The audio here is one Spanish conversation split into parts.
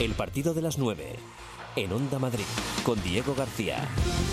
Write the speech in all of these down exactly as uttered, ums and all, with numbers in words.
El partido de las nueve, en Onda Madrid, con Diego García.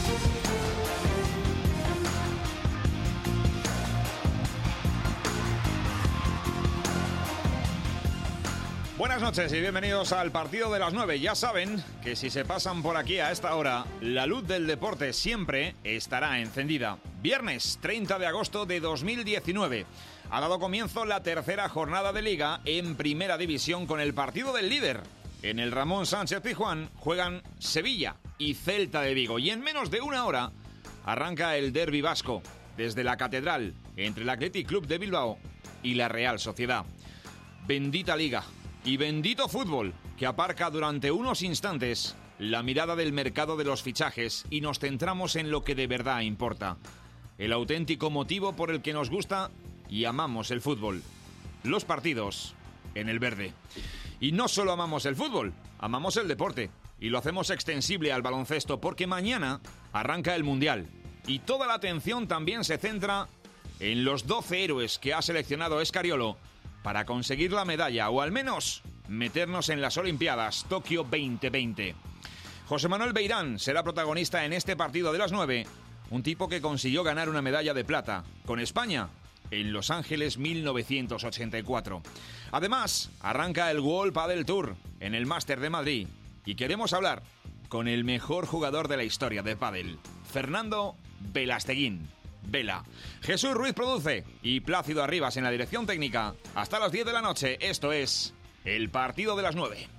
Buenas noches y bienvenidos al partido de las nueve. Ya saben que si se pasan por aquí a esta hora, la luz del deporte siempre estará encendida. Viernes treinta de agosto de dos mil diecinueve. Ha dado comienzo la tercera jornada de Liga en Primera División con el partido del líder. En el Ramón Sánchez Pizjuán juegan Sevilla y Celta de Vigo. Y en menos de una hora arranca el derbi vasco desde la Catedral entre el Athletic Club de Bilbao y la Real Sociedad. Bendita Liga. Y bendito fútbol, que aparca durante unos instantes la mirada del mercado de los fichajes y nos centramos en lo que de verdad importa. El auténtico motivo por el que nos gusta y amamos el fútbol. Los partidos en el verde. Y no solo amamos el fútbol, amamos el deporte. Y lo hacemos extensible al baloncesto porque mañana arranca el Mundial. Y toda la atención también se centra en los doce héroes que ha seleccionado Escariolo para conseguir la medalla o al menos meternos en las Olimpiadas Tokio veinte veinte. José Manuel Beirán será protagonista en este partido de las nueve, un tipo que consiguió ganar una medalla de plata con España en Los Ángeles mil novecientos ochenta y cuatro. Además, arranca el World Padel Tour en el Máster de Madrid y queremos hablar con el mejor jugador de la historia de pádel, Fernando Velasteguín. Vela. Jesús Ruiz produce y Plácido Arribas en la dirección técnica. Hasta las diez de la noche, esto es el partido de las nueve.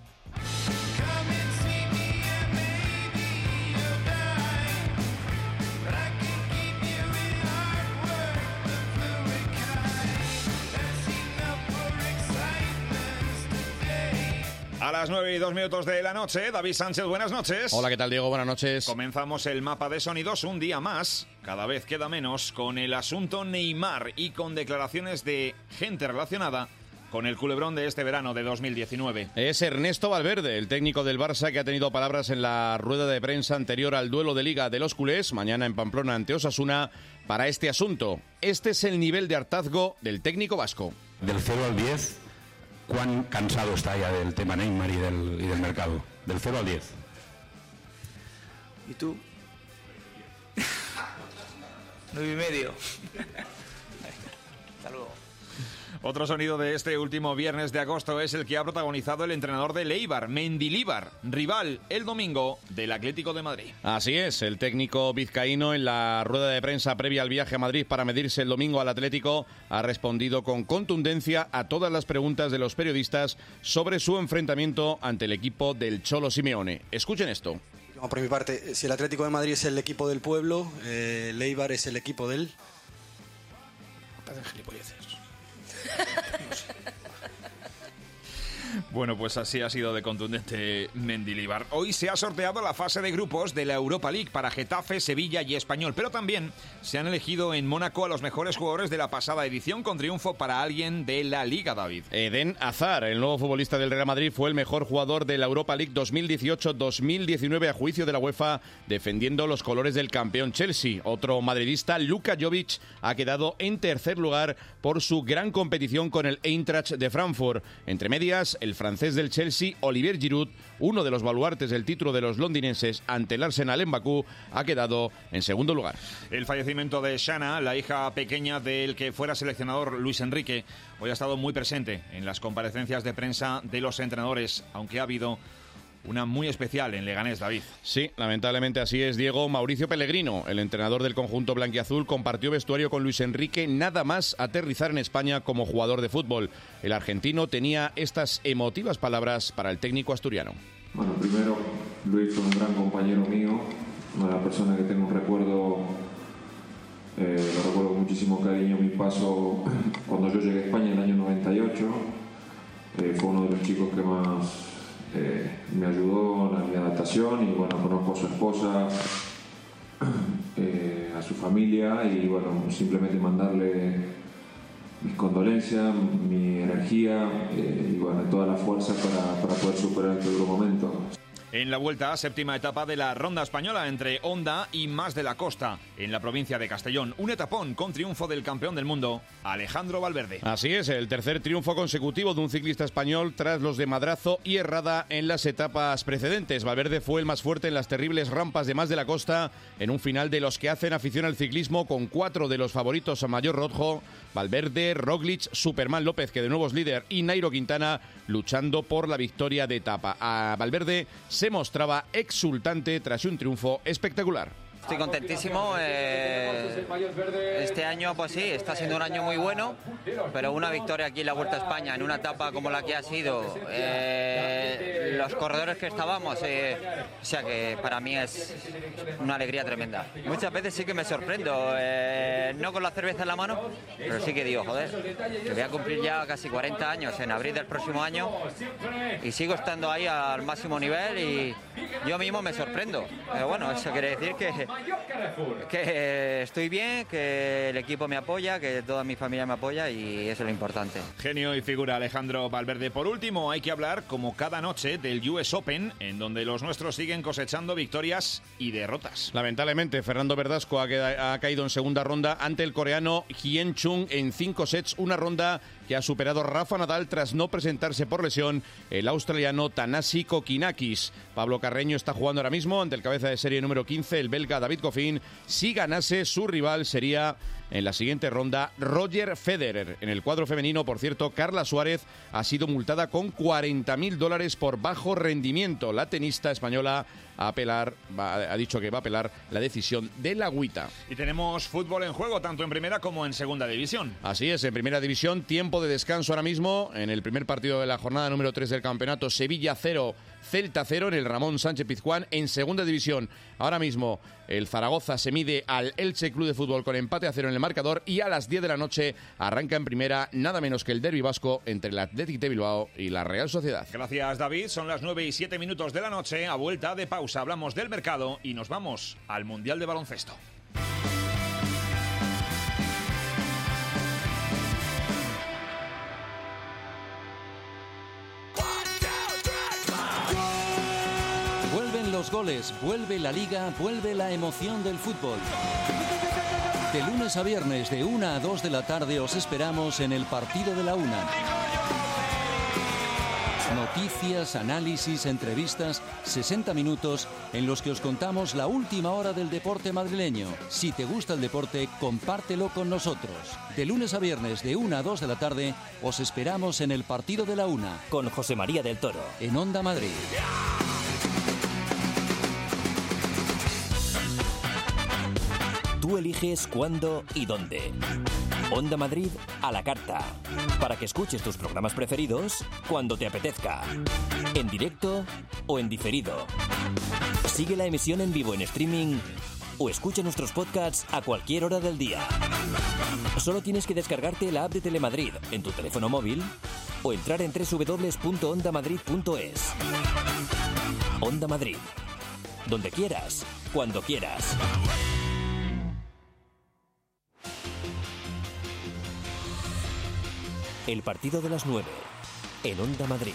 A las nueve y dos minutos de la noche, David Sánchez, buenas noches. Hola, ¿qué tal, Diego? Buenas noches. Comenzamos el mapa de sonidos un día más, cada vez queda menos, con el asunto Neymar y con declaraciones de gente relacionada con el culebrón de este verano de dos mil diecinueve. Es Ernesto Valverde, el técnico del Barça, que ha tenido palabras en la rueda de prensa anterior al duelo de Liga de los culés, mañana en Pamplona ante Osasuna, para este asunto. Este es el nivel de hartazgo del técnico vasco. Del cero al diez... ¿cuán cansado está ya del tema Neymar y del, y del mercado? Del cero al diez. ¿Y tú? Nueve y medio. Hasta luego. Otro sonido de este último viernes de agosto es el que ha protagonizado el entrenador de Eibar, Mendilibar, rival el domingo del Atlético de Madrid. Así es, el técnico vizcaíno en la rueda de prensa previa al viaje a Madrid para medirse el domingo al Atlético ha respondido con contundencia a todas las preguntas de los periodistas sobre su enfrentamiento ante el equipo del Cholo Simeone. Escuchen esto. Por mi parte, si el Atlético de Madrid es el equipo del pueblo, eh, el Eibar es el equipo del... Parecen gilipolleces. Bueno, pues así ha sido de contundente Mendilibar. Hoy se ha sorteado la fase de grupos de la Europa League para Getafe, Sevilla y Español, pero también se han elegido en Mónaco a los mejores jugadores de la pasada edición con triunfo para alguien de la Liga, David. Eden Hazard, el nuevo futbolista del Real Madrid, fue el mejor jugador de la Europa League dos mil dieciocho dos mil diecinueve a juicio de la UEFA, defendiendo los colores del campeón Chelsea. Otro madridista, Luka Jovic, ha quedado en tercer lugar por su gran competición con el Eintracht de Frankfurt. Entre medias, el francés del Chelsea, Olivier Giroud, uno de los baluartes del título de los londinenses ante el Arsenal en Bakú, ha quedado en segundo lugar. El fallecimiento de Shana, la hija pequeña del que fuera seleccionador Luis Enrique, hoy ha estado muy presente en las comparecencias de prensa de los entrenadores, aunque ha habido una muy especial en Leganés, David. Sí, lamentablemente así es, Diego. Mauricio Pellegrino, el entrenador del conjunto blanquiazul, compartió vestuario con Luis Enrique nada más aterrizar en España como jugador de fútbol. El argentino tenía estas emotivas palabras para el técnico asturiano. Bueno, primero, Luis fue un gran compañero mío, una persona que tengo un recuerdo, eh, lo recuerdo con muchísimo cariño, mi paso cuando yo llegué a España en el año noventa y ocho. Eh, fue uno de los chicos que más Eh, me ayudó en mi adaptación y bueno, conozco a su esposa, eh, a su familia y bueno, simplemente mandarle mis condolencias, mi energía eh, y bueno, toda la fuerza para, para poder superar este duro momento. En la Vuelta, séptima etapa de la ronda española entre Honda y Mas de la Costa, en la provincia de Castellón. Un etapón con triunfo del campeón del mundo, Alejandro Valverde. Así es, el tercer triunfo consecutivo de un ciclista español tras los de Madrazo y Herrada en las etapas precedentes. Valverde fue el más fuerte en las terribles rampas de Mas de la Costa, en un final de los que hacen afición al ciclismo, con cuatro de los favoritos a mayor rojo: Valverde, Roglic, Superman López, que de nuevo es líder, y Nairo Quintana, luchando por la victoria de etapa. A Valverde se mostraba exultante tras un triunfo espectacular. Estoy contentísimo. Eh, este año, pues sí, está siendo un año muy bueno, pero una victoria aquí en la Vuelta a España, en una etapa como la que ha sido, eh, los corredores que estábamos, eh, o sea que para mí es una alegría tremenda. Muchas veces sí que me sorprendo, eh, no con la cerveza en la mano, pero sí que digo, joder, que voy a cumplir ya casi cuarenta años en abril del próximo año y sigo estando ahí al máximo nivel y yo mismo me sorprendo. Pero bueno, eso quiere decir que que estoy bien, que el equipo me apoya, que toda mi familia me apoya y eso es lo importante. Genio y figura Alejandro Valverde. Por último, hay que hablar, como cada noche, del U S Open, en donde los nuestros siguen cosechando victorias y derrotas. Lamentablemente, Fernando Verdasco ha, queda, ha caído en segunda ronda ante el coreano Hien Chung en cinco sets, una ronda que ha superado Rafa Nadal tras no presentarse por lesión el australiano Thanasi Kokinakis. Pablo Carreño está jugando ahora mismo ante el cabeza de serie número quince, el belga David Goffin. Si ganase, su rival sería en la siguiente ronda Roger Federer. En el cuadro femenino, por cierto, Carla Suárez ha sido multada con cuarenta mil dólares por bajo rendimiento. La tenista española a apelar, va, ha dicho que va a apelar la decisión de la agüita. Y tenemos fútbol en juego, tanto en primera como en segunda división. Así es, en primera división, tiempo de descanso ahora mismo. En el primer partido de la jornada número tres del campeonato, Sevilla cero, Celta cero en el Ramón Sánchez Pizjuán. En segunda división, ahora mismo, el Zaragoza se mide al Elche Club de Fútbol con empate a cero en el marcador, y a las diez de la noche arranca en primera nada menos que el derbi vasco entre el Athletic de Bilbao y la Real Sociedad. Gracias, David. Son las nueve y siete minutos de la noche. A vuelta de pausa hablamos del mercado y nos vamos al Mundial de Baloncesto. Vuelven los goles, vuelve la liga, vuelve la emoción del fútbol. De lunes a viernes, de una a dos de la tarde, os esperamos en el Partido de la Una. Noticias, análisis, entrevistas, sesenta minutos en los que os contamos la última hora del deporte madrileño. Si te gusta el deporte, compártelo con nosotros. De lunes a viernes, de una a dos de la tarde, os esperamos en el Partido de la Una. Con José María del Toro. En Onda Madrid. Tú eliges cuándo y dónde. Onda Madrid a la carta. Para que escuches tus programas preferidos cuando te apetezca. En directo o en diferido. Sigue la emisión en vivo en streaming o escucha nuestros podcasts a cualquier hora del día. Solo tienes que descargarte la app de Telemadrid en tu teléfono móvil o entrar en doble u doble u doble u punto onda madrid punto es. Onda Madrid. Donde quieras, cuando quieras. El partido de las nueve, en Onda Madrid.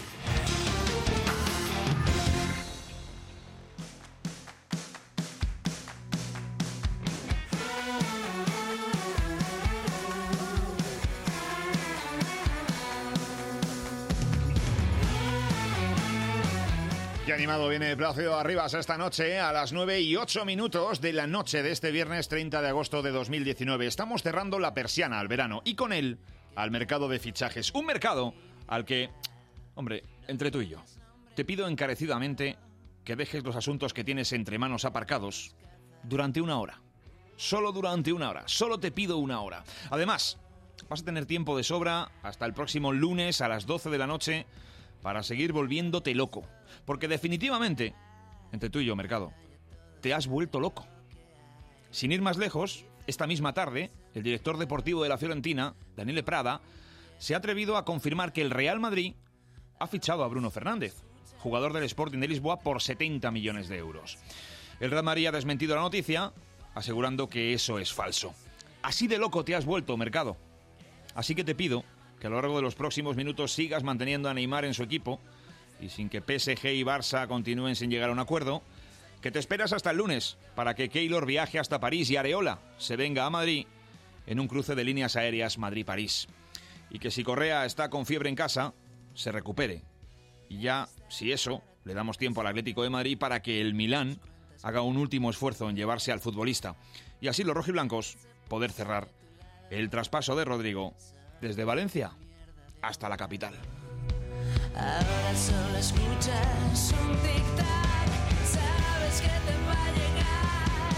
Qué animado viene Plácido Arribas esta noche a las nueve y ocho minutos de la noche de este viernes treinta de agosto de dos mil diecinueve. Estamos cerrando la persiana al verano y con él al mercado de fichajes. Un mercado al que, hombre, entre tú y yo, te pido encarecidamente que dejes los asuntos que tienes entre manos aparcados durante una hora. Solo durante una hora. Solo te pido una hora. Además, vas a tener tiempo de sobra hasta el próximo lunes a las doce de la noche para seguir volviéndote loco. Porque definitivamente, entre tú y yo, mercado, te has vuelto loco. Sin ir más lejos, esta misma tarde, el director deportivo de la Fiorentina, Daniele Prada, se ha atrevido a confirmar que el Real Madrid ha fichado a Bruno Fernández, jugador del Sporting de Lisboa, por setenta millones de euros. El Real Madrid ha desmentido la noticia, asegurando que eso es falso. Así de loco te has vuelto, mercado. Así que te pido que a lo largo de los próximos minutos sigas manteniendo a Neymar en su equipo y sin que P S G y Barça continúen sin llegar a un acuerdo, que te esperas hasta el lunes para que Keylor viaje hasta París y Areola se venga a Madrid en un cruce de líneas aéreas Madrid-París. Y que si Correa está con fiebre en casa, se recupere. Y ya, si eso, le damos tiempo al Atlético de Madrid para que el Milán haga un último esfuerzo en llevarse al futbolista. Y así los rojiblancos poder cerrar el traspaso de Rodrigo desde Valencia hasta la capital. Ahora solo escuchas un tic-tac, sabes que te va a llegar.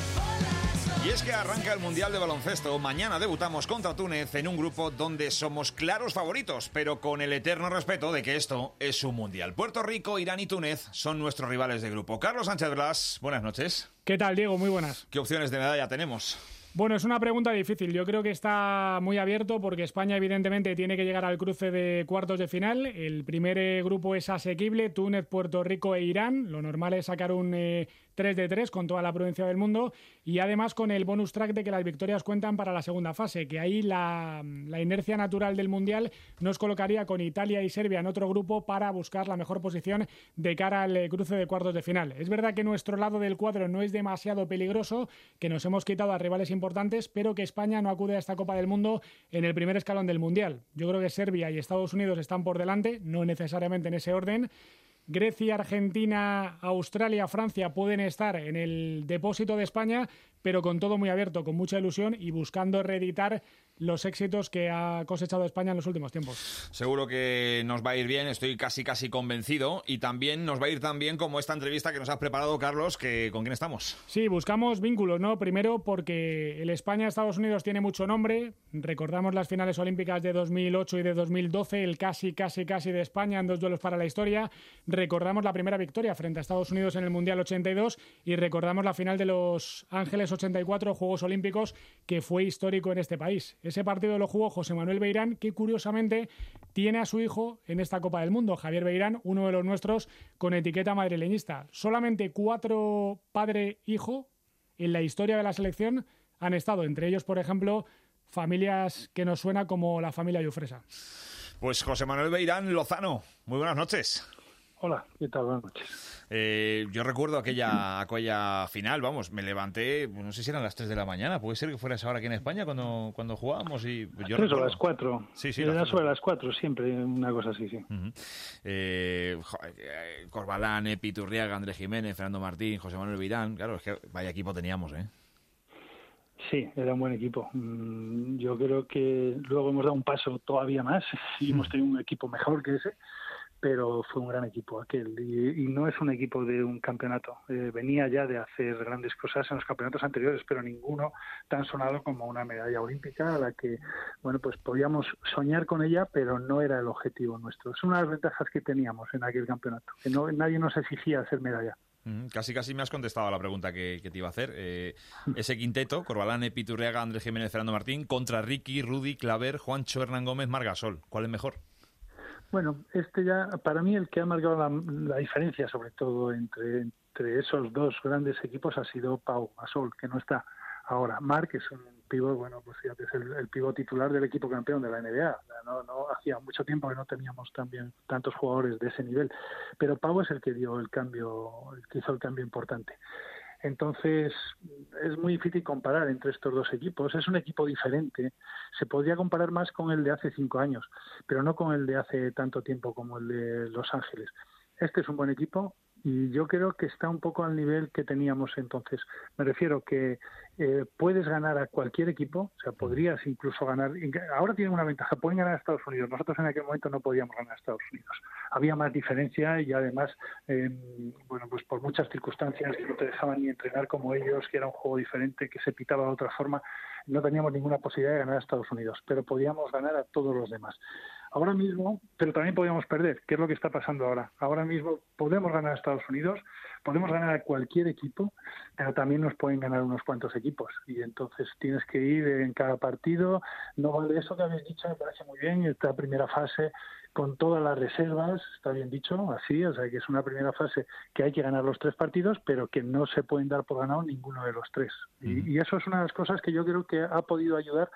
Y es que arranca el Mundial de Baloncesto. Mañana debutamos contra Túnez en un grupo donde somos claros favoritos, pero con el eterno respeto de que esto es un Mundial. Puerto Rico, Irán y Túnez son nuestros rivales de grupo. Carlos Sánchez Blas, buenas noches. ¿Qué tal, Diego? Muy buenas. ¿Qué opciones de medalla tenemos? Bueno, es una pregunta difícil. Yo creo que está muy abierto porque España evidentemente tiene que llegar al cruce de cuartos de final. El primer eh, grupo es asequible, Túnez, Puerto Rico e Irán. Lo normal es sacar un eh, tres de tres con toda la prudencia del mundo y además con el bonus track de que las victorias cuentan para la segunda fase, que ahí la, la inercia natural del Mundial nos colocaría con Italia y Serbia en otro grupo para buscar la mejor posición de cara al eh, cruce de cuartos de final. Es verdad que nuestro lado del cuadro no es demasiado peligroso, que nos hemos quitado a rivales importantes importantes, pero que España no acude a esta Copa del Mundo en el primer escalón del Mundial. Yo creo que Serbia y Estados Unidos están por delante, no necesariamente en ese orden. Grecia, Argentina, Australia, Francia pueden estar en el depósito de España, pero con todo muy abierto, con mucha ilusión y buscando reeditar los éxitos que ha cosechado España en los últimos tiempos. Seguro que nos va a ir bien, estoy casi casi convencido, y también nos va a ir tan bien como esta entrevista que nos has preparado, Carlos, que ¿con quién estamos? Sí, buscamos vínculos, ¿no? Primero porque el España-Estados Unidos tiene mucho nombre, recordamos las finales olímpicas de dos mil ocho y de dos mil doce, el casi casi casi de España en dos duelos para la historia, recordamos la primera victoria frente a Estados Unidos en el Mundial ochenta y dos y recordamos la final de Los Ángeles ochenta y cuatro, Juegos Olímpicos, que fue histórico en este país. Ese partido lo jugó José Manuel Beirán, que curiosamente tiene a su hijo en esta Copa del Mundo, Javier Beirán, uno de los nuestros con etiqueta madrileñista. Solamente cuatro padre-hijo en la historia de la selección han estado, entre ellos, por ejemplo, familias que nos suena como la familia Llufresa. Pues José Manuel Beirán Lozano, muy buenas noches. Hola, ¿qué tal? Buenas noches. Eh, yo recuerdo aquella, aquella final, vamos, me levanté, no sé si eran las tres de la mañana, puede ser que fuera esa hora aquí en España cuando, cuando jugábamos. Y yo tres o las cuatro. Sí, sí. Era sobre las cuatro, siempre, una cosa así, sí. Uh-huh. eh, Corbalán, Epi, Turriaga, Andrés Jiménez, Fernando Martín, José Manuel Beirán, claro, es que vaya equipo teníamos, ¿eh? Sí, era un buen equipo. Yo creo que luego hemos dado un paso todavía más y hemos tenido un equipo mejor que ese, pero fue un gran equipo aquel. Y, y no es un equipo de un campeonato. Eh, venía ya de hacer grandes cosas en los campeonatos anteriores, pero ninguno tan sonado como una medalla olímpica a la que, bueno, pues podíamos soñar con ella, pero no era el objetivo nuestro. Es una de las ventajas que teníamos en aquel campeonato, que no, nadie nos exigía hacer medalla. Casi casi me has contestado a la pregunta que, que te iba a hacer. Eh, ese quinteto, Corbalán, Epi, Turriaga, Andrés Jiménez, Fernando Martín, contra Ricky, Rudy, Claver, Juancho, Hernán Gómez, Margasol. ¿Cuál es mejor? Bueno, este ya, para mí el que ha marcado la, la diferencia, sobre todo entre, entre esos dos grandes equipos, ha sido Pau Gasol, que no está ahora. Marc es un pívot, bueno, pues fíjate, es el, el pívot titular del equipo campeón de la N B A. No, no hacía mucho tiempo que no teníamos también tantos jugadores de ese nivel, pero Pau es el que dio el cambio, el que hizo el cambio importante. Entonces, es muy difícil comparar entre estos dos equipos. Es un equipo diferente. Se podría comparar más con el de hace cinco años, pero no con el de hace tanto tiempo como el de Los Ángeles. Este es un buen equipo y yo creo que está un poco al nivel que teníamos entonces. Me refiero que eh, puedes ganar a cualquier equipo, o sea, podrías incluso ganar. Ahora tienen una ventaja, pueden ganar a Estados Unidos. Nosotros en aquel momento no podíamos ganar a Estados Unidos. Había más diferencia y además, eh, bueno, pues por muchas circunstancias que no te dejaban ni entrenar como ellos, que era un juego diferente, que se pitaba de otra forma, no teníamos ninguna posibilidad de ganar a Estados Unidos, pero podíamos ganar a todos los demás. Ahora mismo, pero también podíamos perder, que es lo que está pasando ahora. Ahora mismo podemos ganar a Estados Unidos, podemos ganar a cualquier equipo, pero también nos pueden ganar unos cuantos equipos. Y entonces tienes que ir en cada partido. No vale eso que habéis dicho, me parece muy bien, esta primera fase con todas las reservas, está bien dicho, así, o sea que es una primera fase que hay que ganar los tres partidos, pero que no se pueden dar por ganado ninguno de los tres. Y, y eso es una de las cosas que yo creo que ha podido ayudar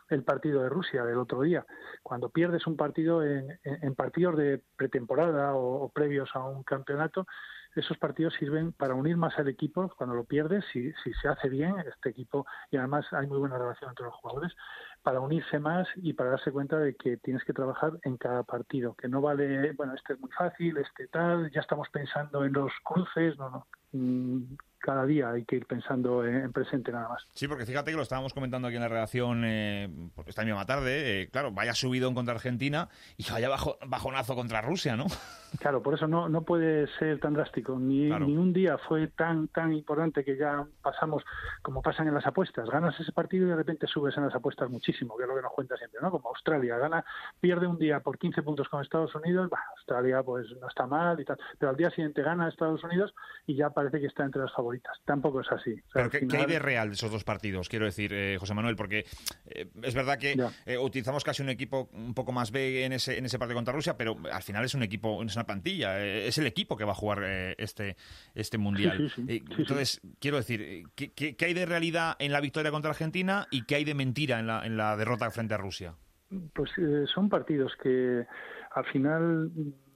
el partido de Rusia del otro día. Cuando pierdes un partido en, en partidos de pretemporada o, o previos a un campeonato, esos partidos sirven para unir más al equipo. Cuando lo pierdes, si, si se hace bien este equipo, y además hay muy buena relación entre los jugadores, para unirse más y para darse cuenta de que tienes que trabajar en cada partido, que no vale, bueno, este es muy fácil, este tal, ya estamos pensando en los cruces, no, no. Mm, cada día hay que ir pensando en presente nada más. Sí, porque fíjate que lo estábamos comentando aquí en la redacción eh, esta misma tarde, eh, claro, vaya subidón contra Argentina y vaya bajo, bajonazo contra Rusia, ¿no? Claro, por eso no no puede ser tan drástico, ni, claro. ni un día fue tan tan importante que ya pasamos, como pasan en las apuestas, ganas ese partido y de repente subes en las apuestas muchísimo, que es lo que nos cuenta siempre, ¿no? Como Australia, gana, pierde un día por quince puntos con Estados Unidos, bah, Australia pues no está mal y tal, pero al día siguiente gana Estados Unidos y ya parece que está entre las favoritas. Tampoco es así. O sea, Pero ¿qué, final... ¿qué hay de real de esos dos partidos? Quiero decir, eh, José Manuel, porque eh, es verdad que eh, utilizamos casi un equipo un poco más B en ese en ese partido contra Rusia, pero al final es un equipo, es una plantilla, eh, es el equipo que va a jugar eh, este este mundial. Sí, sí, sí. Eh, sí, entonces, sí. quiero decir, ¿qué, qué, ¿qué hay de realidad en la victoria contra Argentina y qué hay de mentira en la, en la derrota frente a Rusia? Pues eh, son partidos que al final...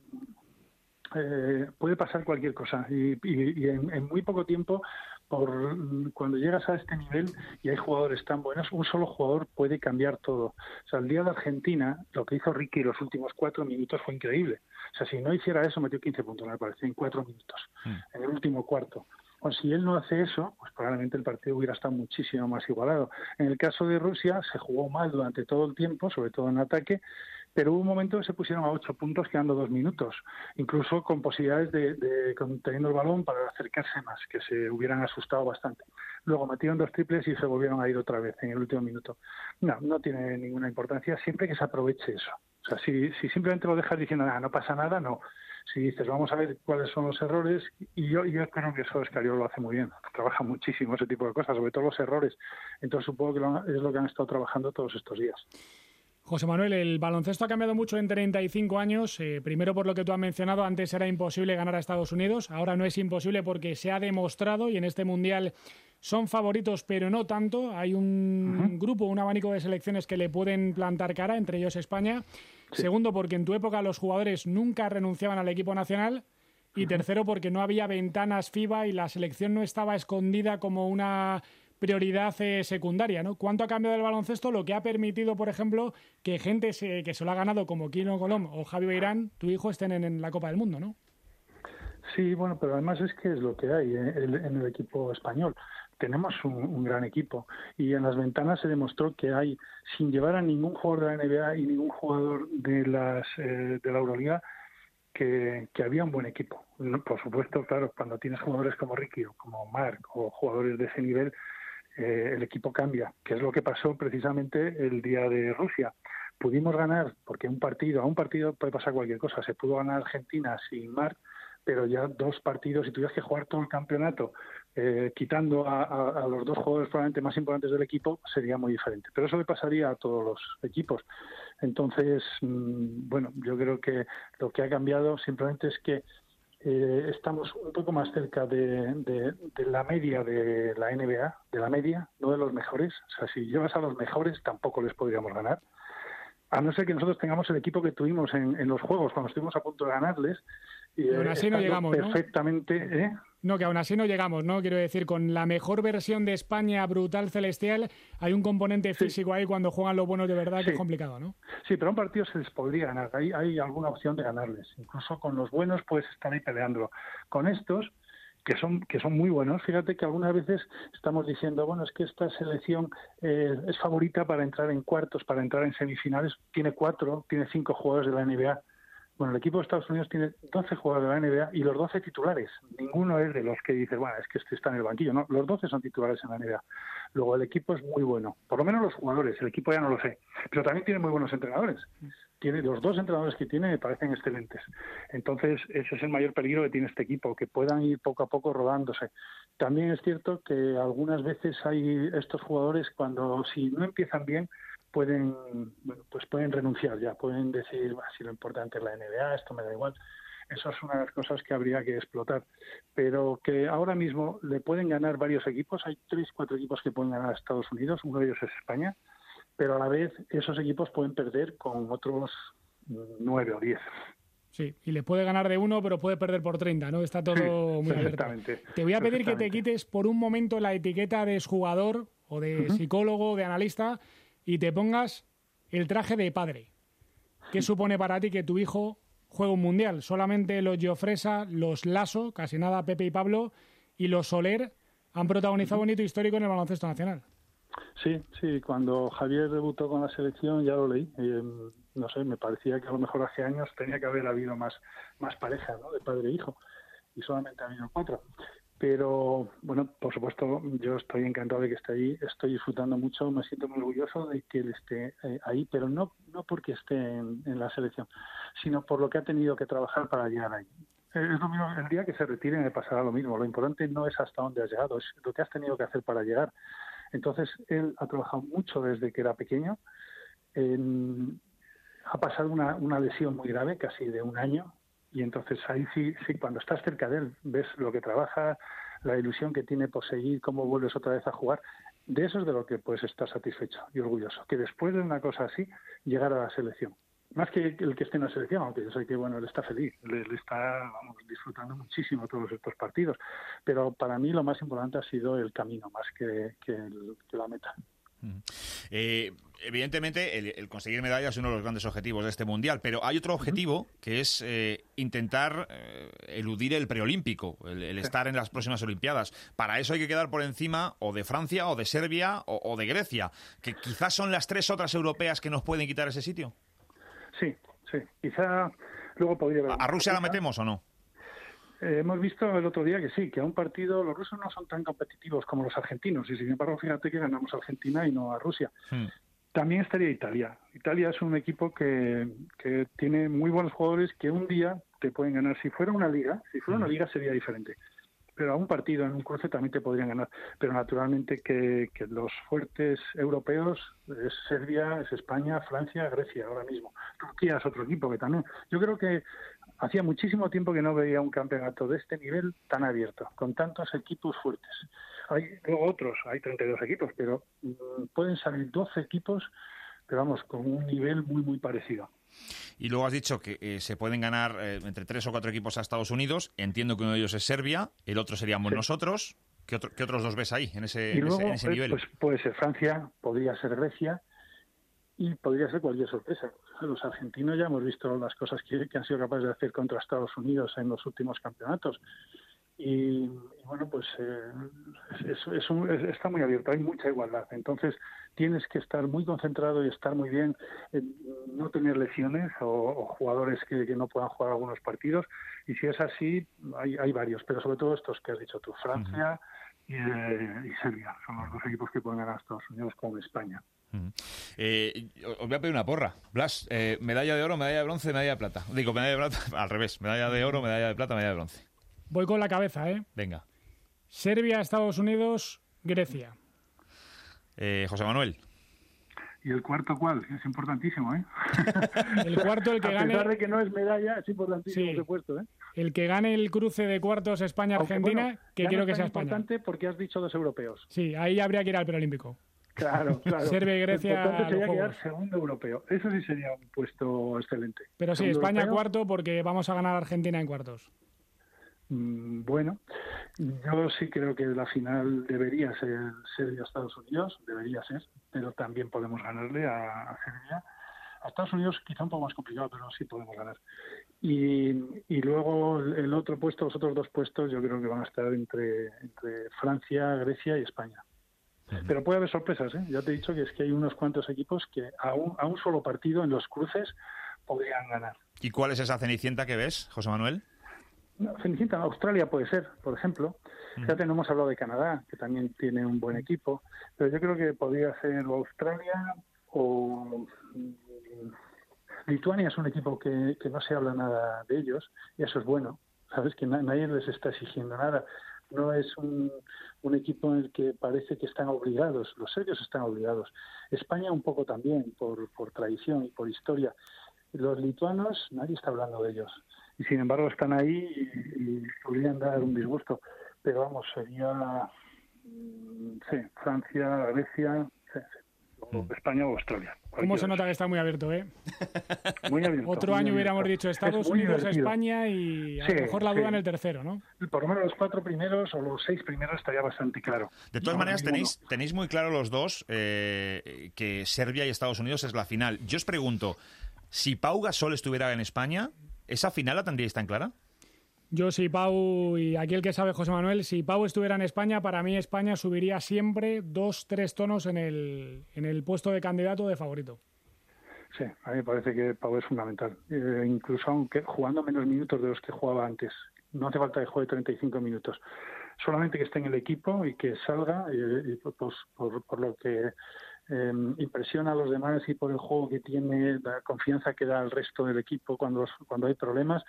Eh, puede pasar cualquier cosa y, y, y en, en muy poco tiempo, por cuando llegas a este nivel y hay jugadores tan buenos, un solo jugador puede cambiar todo. O sea, el día de Argentina, lo que hizo Ricky los últimos cuatro minutos fue increíble. O sea, si no hiciera eso, metió quince puntos, me parece, en cuatro minutos, mm. en el último cuarto. Bueno, si él no hace eso, pues probablemente el partido hubiera estado muchísimo más igualado. En el caso de Rusia, se jugó mal durante todo el tiempo, sobre todo en ataque, pero hubo un momento que se pusieron a ocho puntos quedando dos minutos, incluso con posibilidades de, de teniendo el balón para acercarse más, que se hubieran asustado bastante. Luego metieron dos triples y se volvieron a ir otra vez en el último minuto. No, no tiene ninguna importancia, siempre que se aproveche eso. O sea, si, si simplemente lo dejas diciendo, ah, no pasa nada, no. Si dices, vamos a ver cuáles son los errores, y yo, yo creo que eso Escariolo lo hace muy bien, trabaja muchísimo ese tipo de cosas, sobre todo los errores. Entonces supongo que lo, es lo que han estado trabajando todos estos días. José Manuel, el baloncesto ha cambiado mucho en treinta y cinco años, eh, primero por lo que tú has mencionado, antes era imposible ganar a Estados Unidos, ahora no es imposible porque se ha demostrado y en este Mundial son favoritos, pero no tanto, hay un uh-huh. grupo, un abanico de selecciones que le pueden plantar cara, entre ellos España, sí. Segundo porque en tu época los jugadores nunca renunciaban al equipo nacional y uh-huh. tercero porque no había ventanas FIBA y la selección no estaba escondida como una... prioridad eh, secundaria, ¿no? ¿Cuánto ha cambiado el baloncesto? Lo que ha permitido, por ejemplo, que gente se, que se lo ha ganado como Kino Colom o Javi Beirán, tu hijo, estén en, en la Copa del Mundo, ¿no? Sí, bueno, pero además es que es lo que hay en el, en el equipo español. Tenemos un, un gran equipo y en las ventanas se demostró que hay, sin llevar a ningún jugador de la N B A y ningún jugador de las eh, de la Euroliga, que, que había un buen equipo. Por supuesto, claro, cuando tienes jugadores como Ricky o como Marc o jugadores de ese nivel, Eh, el equipo cambia, que es lo que pasó precisamente el día de Rusia. Pudimos ganar, porque un partido, a un partido puede pasar cualquier cosa, se pudo ganar Argentina sin Marc, pero ya dos partidos, y tuvieras que jugar todo el campeonato, eh, quitando a, a, a los dos jugadores probablemente más importantes del equipo, sería muy diferente. Pero eso le pasaría a todos los equipos. Entonces, mmm, bueno, yo creo que lo que ha cambiado simplemente es que Eh, estamos un poco más cerca de, de, de la media de la N B A, de la media, no de los mejores. O sea, si llevas a los mejores tampoco les podríamos ganar. A no ser que nosotros tengamos el equipo que tuvimos en, en los juegos cuando estuvimos a punto de ganarles. Y, y aún así eh, no llegamos, perfectamente, ¿no? ¿eh? No, que aún así no llegamos, ¿no? Quiero decir, con la mejor versión de España, brutal, celestial, hay un componente físico sí. ahí cuando juegan los buenos de verdad sí. que es complicado, ¿no? Sí, pero a un partido se les podría ganar. Hay, hay alguna opción de ganarles. Incluso con los buenos puedes estar ahí peleándolo. Con estos, que son que son muy buenos, fíjate que algunas veces estamos diciendo, bueno, es que esta selección eh, es favorita para entrar en cuartos, para entrar en semifinales. Tiene cuatro, tiene cinco jugadores de la N B A. Bueno, el equipo de Estados Unidos tiene doce jugadores de la N B A y los doce titulares. Ninguno es de los que dices, bueno, es que este está en el banquillo. No, los doce son titulares en la N B A. Luego el equipo es muy bueno. Por lo menos los jugadores, el equipo ya no lo sé. Pero también tiene muy buenos entrenadores. Tiene los dos entrenadores que tiene me parecen excelentes. Entonces, ese es el mayor peligro que tiene este equipo, que puedan ir poco a poco rodándose. También es cierto que algunas veces hay estos jugadores cuando, si no empiezan bien, pueden bueno, pues pueden renunciar ya, pueden decir, bah, si lo importante es la N B A, esto me da igual. Eso es una de las cosas que habría que explotar. Pero que ahora mismo le pueden ganar varios equipos, hay tres, cuatro equipos que pueden ganar a Estados Unidos, uno de ellos es España, pero a la vez esos equipos pueden perder con otros nueve o diez. Sí, y le puede ganar de uno, pero puede perder por treinta, ¿no? Está todo Sí, muy abierto. Te voy a pedir que te quites por un momento la etiqueta de exjugador o de Uh-huh. psicólogo, de analista, y te pongas el traje de padre. ¿Qué supone para ti que tu hijo juegue un mundial? Solamente los Llofresa, los Lasso, casi nada Pepe y Pablo, y los Soler han protagonizado un hito histórico en el baloncesto nacional. Sí, sí, cuando Javier debutó con la selección ya lo leí. Eh, no sé, me parecía que a lo mejor hace años tenía que haber habido más, más pareja, ¿no?, de padre e hijo, y solamente ha habido cuatro. Pero, bueno, por supuesto, yo estoy encantado de que esté ahí, estoy disfrutando mucho, me siento muy orgulloso de que él esté eh, ahí, pero no, no porque esté en, en la selección, sino por lo que ha tenido que trabajar para llegar ahí. Es lo mismo, el día que se retire me pasará lo mismo. Lo importante no es hasta dónde has llegado, es lo que has tenido que hacer para llegar. Entonces, él ha trabajado mucho desde que era pequeño. En, ha pasado una, una lesión muy grave, casi de un año, y entonces ahí sí, sí, cuando estás cerca de él, ves lo que trabaja, la ilusión que tiene por seguir, cómo vuelves otra vez a jugar. De eso es de lo que puedes estar satisfecho y orgulloso, que después de una cosa así, llegar a la selección. Más que el que esté en la selección, aunque yo sé que, bueno, él está feliz, él, él está, vamos, disfrutando muchísimo todos estos partidos, pero para mí lo más importante ha sido el camino, más que, que, el, que la meta. Eh, evidentemente, el, el conseguir medallas es uno de los grandes objetivos de este Mundial, pero hay otro objetivo que es eh, intentar eh, eludir el preolímpico, el, el estar en las próximas Olimpiadas. Para eso hay que quedar por encima o de Francia, o de Serbia, o, o de Grecia, que quizás son las tres otras europeas que nos pueden quitar ese sitio. Sí, sí. Quizá luego podría haber... ¿A Rusia la metemos o no? Eh, hemos visto el otro día que sí, que a un partido los rusos no son tan competitivos como los argentinos, y sin embargo fíjate que ganamos a Argentina y no a Rusia. Hmm. También estaría Italia. Italia es un equipo que, que tiene muy buenos jugadores que un día te pueden ganar. Si fuera una liga, si fuera una liga sería diferente. Pero a un partido en un cruce también te podrían ganar. Pero naturalmente que, que los fuertes europeos es Serbia, es España, Francia, Grecia ahora mismo. Turquía es otro equipo que también. Yo creo que hacía muchísimo tiempo que no veía un campeonato de este nivel tan abierto, con tantos equipos fuertes. Hay luego otros, hay treinta y dos equipos, pero mmm, pueden salir doce equipos, pero vamos, con un nivel muy, muy parecido. Y luego has dicho que eh, se pueden ganar eh, entre tres o cuatro equipos a Estados Unidos. Entiendo que uno de ellos es Serbia, el otro seríamos sí. nosotros. ¿Qué, otro, ¿Qué otros dos ves ahí, en ese, y luego, en ese, en ese nivel? Pues puede ser Francia, podría ser Grecia y podría ser cualquier sorpresa. Los argentinos ya hemos visto las cosas que, que han sido capaces de hacer contra Estados Unidos en los últimos campeonatos. Y, y bueno, pues eh, es, es un, es, está muy abierto, hay mucha igualdad. Entonces tienes que estar muy concentrado y estar muy bien, eh, no tener lesiones o, o jugadores que, que no puedan jugar algunos partidos. Y si es así, hay, hay varios, pero sobre todo estos que has dicho tú, Francia uh-huh. y, eh, y Serbia. Son los dos equipos que pueden ganar a Estados Unidos con España. Uh-huh. Eh, os voy a pedir una porra. Blas, eh, medalla de oro, medalla de bronce, medalla de plata. Digo, medalla de plata, al revés. Medalla de oro, medalla de plata, medalla de bronce. Voy con la cabeza, ¿eh? Venga. Serbia, Estados Unidos, Grecia. Eh, José Manuel. ¿Y el cuarto cuál? Es importantísimo, ¿eh? El cuarto, el que gane... A pesar de que no es medalla, es importantísimo sí. ese puesto, ¿eh? El que gane el cruce de cuartos España-Argentina, bueno, que quiero que sea España. Es importante porque has dicho dos europeos. Sí, ahí habría que ir al preolímpico. Claro, claro. Serbia y Grecia. Lo importante sería quedar segundo europeo. Eso sí sería un puesto excelente. Pero sí, segundo España europeo. Cuarto porque vamos a ganar a Argentina en cuartos. Mm, bueno, yo sí creo que la final debería ser Serbia-Estados Unidos, debería ser, pero también podemos ganarle a, a Serbia. A Estados Unidos quizá un poco más complicado, pero sí podemos ganar. Y, y luego el otro puesto, los otros dos puestos, yo creo que van a estar entre, entre Francia, Grecia y España. Pero puede haber sorpresas, ¿eh? Ya te he dicho que es que hay unos cuantos equipos que a un, a un solo partido en los cruces podrían ganar. ¿Y cuál es esa cenicienta que ves, José Manuel? No, cenicienta, Australia puede ser, por ejemplo. Uh-huh. Fíjate, no hemos hablado de Canadá, que también tiene un buen equipo, pero yo creo que podría ser o Australia o... Lituania es un equipo que, que no se habla nada de ellos, y eso es bueno, ¿sabes? Que na- nadie les está exigiendo nada. No es un, un equipo en el que parece que están obligados. Los serbios están obligados. España un poco también, por, por tradición y por historia. Los lituanos, nadie está hablando de ellos. Y sin embargo están ahí y, y podrían dar un disgusto. Pero vamos, sería sí, Francia, Grecia... Sí, sí. o España o Australia. ¿Cómo se nota que está muy abierto, eh? Muy abierto. Otro muy año abierto. hubiéramos dicho Estados Unidos, divertido. España y a Sí, lo mejor la duda sí. en el tercero, ¿no? Por lo menos los cuatro primeros o los seis primeros estaría bastante claro. De todas No, maneras, ninguno. tenéis, tenéis muy claro los dos eh, que Serbia y Estados Unidos es la final. Yo os pregunto, si Pau Gasol estuviera en España, ¿esa final la tendríais tan clara? Yo, si Pau, y aquí el que sabe José Manuel, si Pau estuviera en España, para mí España subiría siempre dos, tres tonos en el, en el puesto de candidato de favorito. Sí, a mí me parece que Pau es fundamental. Eh, incluso aunque jugando menos minutos de los que jugaba antes. No hace falta que juegue treinta y cinco minutos. Solamente que esté en el equipo y que salga, y, y pues, por, por lo que eh, impresiona a los demás y por el juego que tiene, la confianza que da al resto del equipo cuando, cuando hay problemas,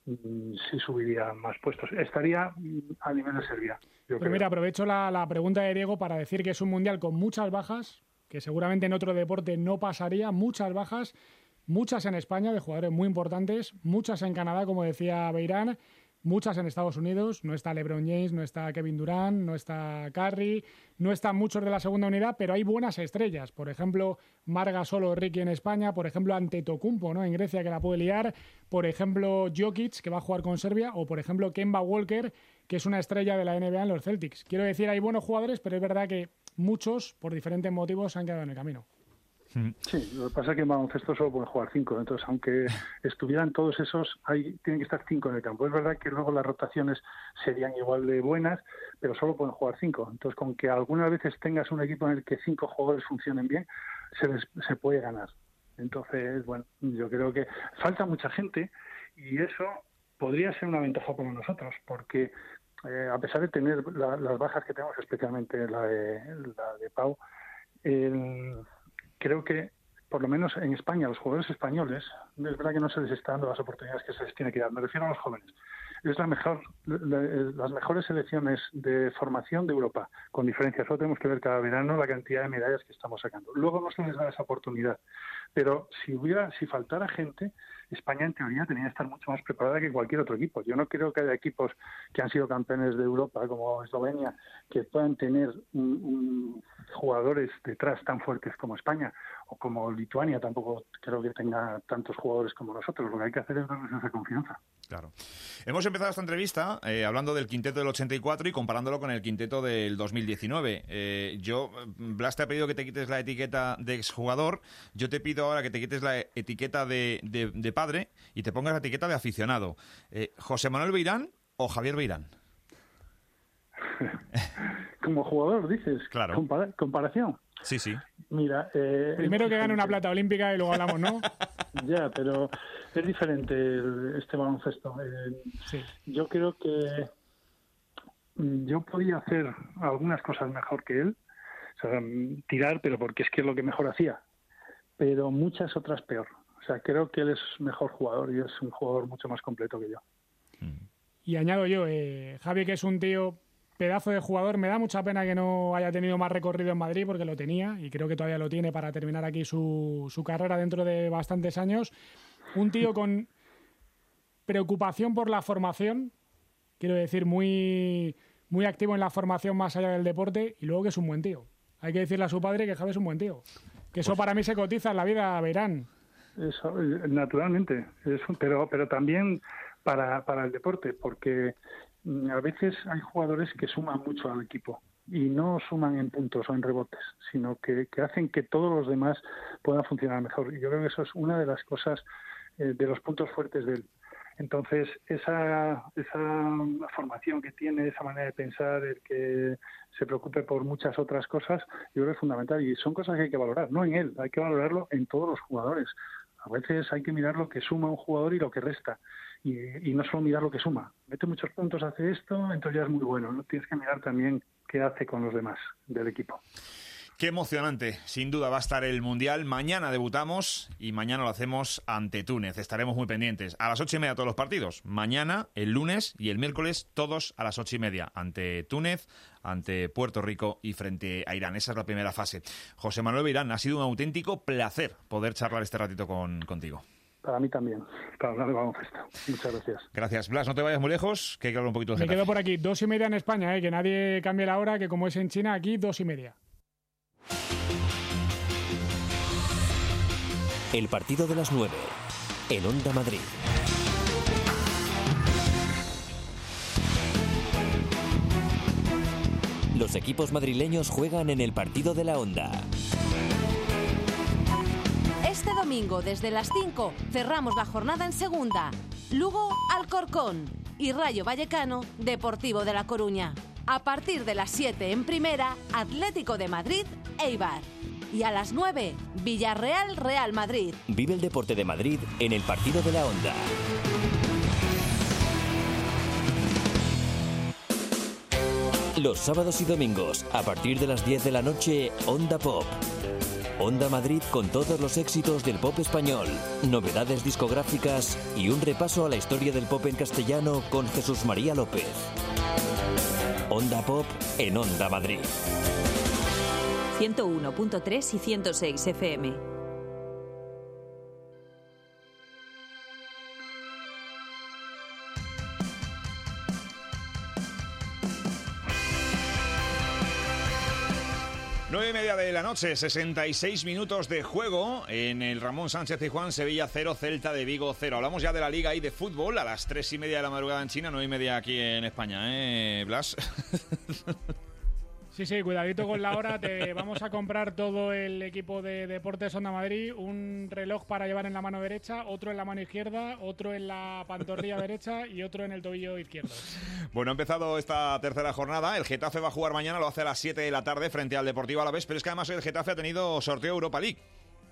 sí subiría más puestos. Estaría a nivel de Serbia. Yo Pues creo. mira, aprovecho la, la pregunta de Diego para decir que es un mundial con muchas bajas, que seguramente en otro deporte no pasaría, muchas bajas, muchas en España de jugadores muy importantes, muchas en Canadá, como decía Beirán, muchas en Estados Unidos. No está LeBron James, no está Kevin Durant, no está Curry, no están muchos de la segunda unidad, pero hay buenas estrellas. Por ejemplo, Marc Gasol o Ricky en España, por ejemplo, Antetokounmpo, ¿no?, en Grecia, que la puede liar, por ejemplo, Jokic, que va a jugar con Serbia, o por ejemplo, Kemba Walker, que es una estrella de la N B A en los Celtics. Quiero decir, hay buenos jugadores, pero es verdad que muchos, por diferentes motivos, se han quedado en el camino. Sí, lo que pasa es que en baloncesto solo pueden jugar cinco, entonces aunque estuvieran todos esos, hay, tienen que estar cinco en el campo. Es verdad que luego las rotaciones serían igual de buenas, pero solo pueden jugar cinco. Entonces, con que algunas veces tengas un equipo en el que cinco jugadores funcionen bien, se, les, se puede ganar. Entonces, bueno, yo creo que falta mucha gente y eso podría ser una ventaja para nosotros, porque eh, a pesar de tener la, las bajas que tenemos, especialmente la de, la de Pau, el... creo que, por lo menos en España, los jugadores españoles, es verdad que no se les está dando las oportunidades que se les tiene que dar. Me refiero a los jóvenes. Es la mejor, la, las mejores selecciones de formación de Europa, con diferencia. Solo tenemos que ver cada verano la cantidad de medallas que estamos sacando. Luego no se les da esa oportunidad. Pero si hubiera, si faltara gente, España en teoría tenía que estar mucho más preparada que cualquier otro equipo. Yo no creo que haya equipos que han sido campeones de Europa, como Eslovenia, que puedan tener un, un, jugadores detrás tan fuertes como España, o como Lituania tampoco creo que tenga tantos jugadores como nosotros. Lo que hay que hacer es darles esa confianza. Claro. Hemos empezado esta entrevista eh, hablando del quinteto del ochenta y cuatro y comparándolo con el quinteto del dos mil diecinueve. Eh, yo, Blas te ha pedido que te quites la etiqueta de exjugador. Yo te pido ahora que te quites la etiqueta de, de, de padre y te pongas la etiqueta de aficionado. Eh, ¿José Manuel Beirán o Javier Beirán? Como jugador, dices. Claro. Compara- comparación. Sí, sí. Mira, eh, Primero que gane una plata olímpica y luego hablamos, ¿no? Ya, pero es diferente el- este baloncesto. Eh, Sí. Yo creo que mm, yo podía hacer algunas cosas mejor que él, o sea, mm, tirar, pero porque es que es lo que mejor hacía, pero muchas otras peor. O sea, creo que él es mejor jugador y es un jugador mucho más completo que yo. Y añado yo, eh, Javi, que es un tío pedazo de jugador. Me da mucha pena que no haya tenido más recorrido en Madrid, porque lo tenía y creo que todavía lo tiene para terminar aquí su, su carrera dentro de bastantes años. Un tío con preocupación por la formación, quiero decir, muy, muy activo en la formación más allá del deporte, y luego que es un buen tío. Hay que decirle a su padre que Javi es un buen tío. Que eso para mí se cotiza en la vida, Beirán. Eso, eh, naturalmente, es un- pero, pero también para, para el deporte, porque mm, a veces hay jugadores que suman mucho al equipo y no suman en puntos o en rebotes, sino que, que hacen que todos los demás puedan funcionar mejor. Y yo creo que eso es una de las cosas, eh, de los puntos fuertes de él. Entonces, esa, esa formación que tiene, esa manera de pensar, el que se preocupe por muchas otras cosas, yo creo que es fundamental. Y son cosas que hay que valorar, no en él, hay que valorarlo en todos los jugadores. A veces hay que mirar lo que suma un jugador y lo que resta, y, y no solo mirar lo que suma. Mete muchos puntos, hace esto, entonces ya es muy bueno, ¿no? Tienes que mirar también qué hace con los demás del equipo. Qué emocionante, sin duda va a estar el Mundial. Mañana debutamos y mañana lo hacemos ante Túnez. Estaremos muy pendientes. A las ocho y media todos los partidos. Mañana, el lunes y el miércoles todos a las ocho y media. Ante Túnez, ante Puerto Rico y frente a Irán. Esa es la primera fase. José Manuel Beirán, ha sido un auténtico placer poder charlar este ratito con, contigo. Para mí también, para hablar de baloncesto. Muchas gracias. Gracias. Blas, no te vayas muy lejos, que hay que hablar un poquito de Me Getafe. quedo por aquí, dos y media en España, ¿eh? Que nadie cambie la hora, que como es en China, aquí dos y media. El partido de las nueve, en Onda Madrid. Los equipos madrileños juegan en el partido de la Onda. Este domingo, desde las cinco, cerramos la jornada en segunda. Lugo, Alcorcón y Rayo Vallecano, Deportivo de La Coruña. A partir de las siete en primera, Atlético de Madrid, Eibar. Y a las nueve, Villarreal, Real Madrid. Vive el deporte de Madrid en el partido de la Onda. Los sábados y domingos, a partir de las diez de la noche, Onda Pop. Onda Madrid con todos los éxitos del pop español, novedades discográficas y un repaso a la historia del pop en castellano con Jesús María López. Onda Pop en Onda Madrid. ciento uno punto tres y ciento seis F M. Nueve y media de la noche, sesenta y seis minutos de juego en el Ramón Sánchez Pizjuán, Sevilla cero, Celta de Vigo cero. Hablamos ya de la Liga y de fútbol a las tres y media de la madrugada en China, nueve y media aquí en España, ¿eh, Blas? Sí, sí, cuidadito con la hora. Te vamos a comprar todo el equipo de Deportes Onda Madrid, un reloj para llevar en la mano derecha, otro en la mano izquierda, otro en la pantorrilla derecha y otro en el tobillo izquierdo. Bueno, ha empezado esta tercera jornada. El Getafe va a jugar mañana, lo hace a las siete de la tarde frente al Deportivo Alavés, pero es que además el Getafe ha tenido sorteo Europa League.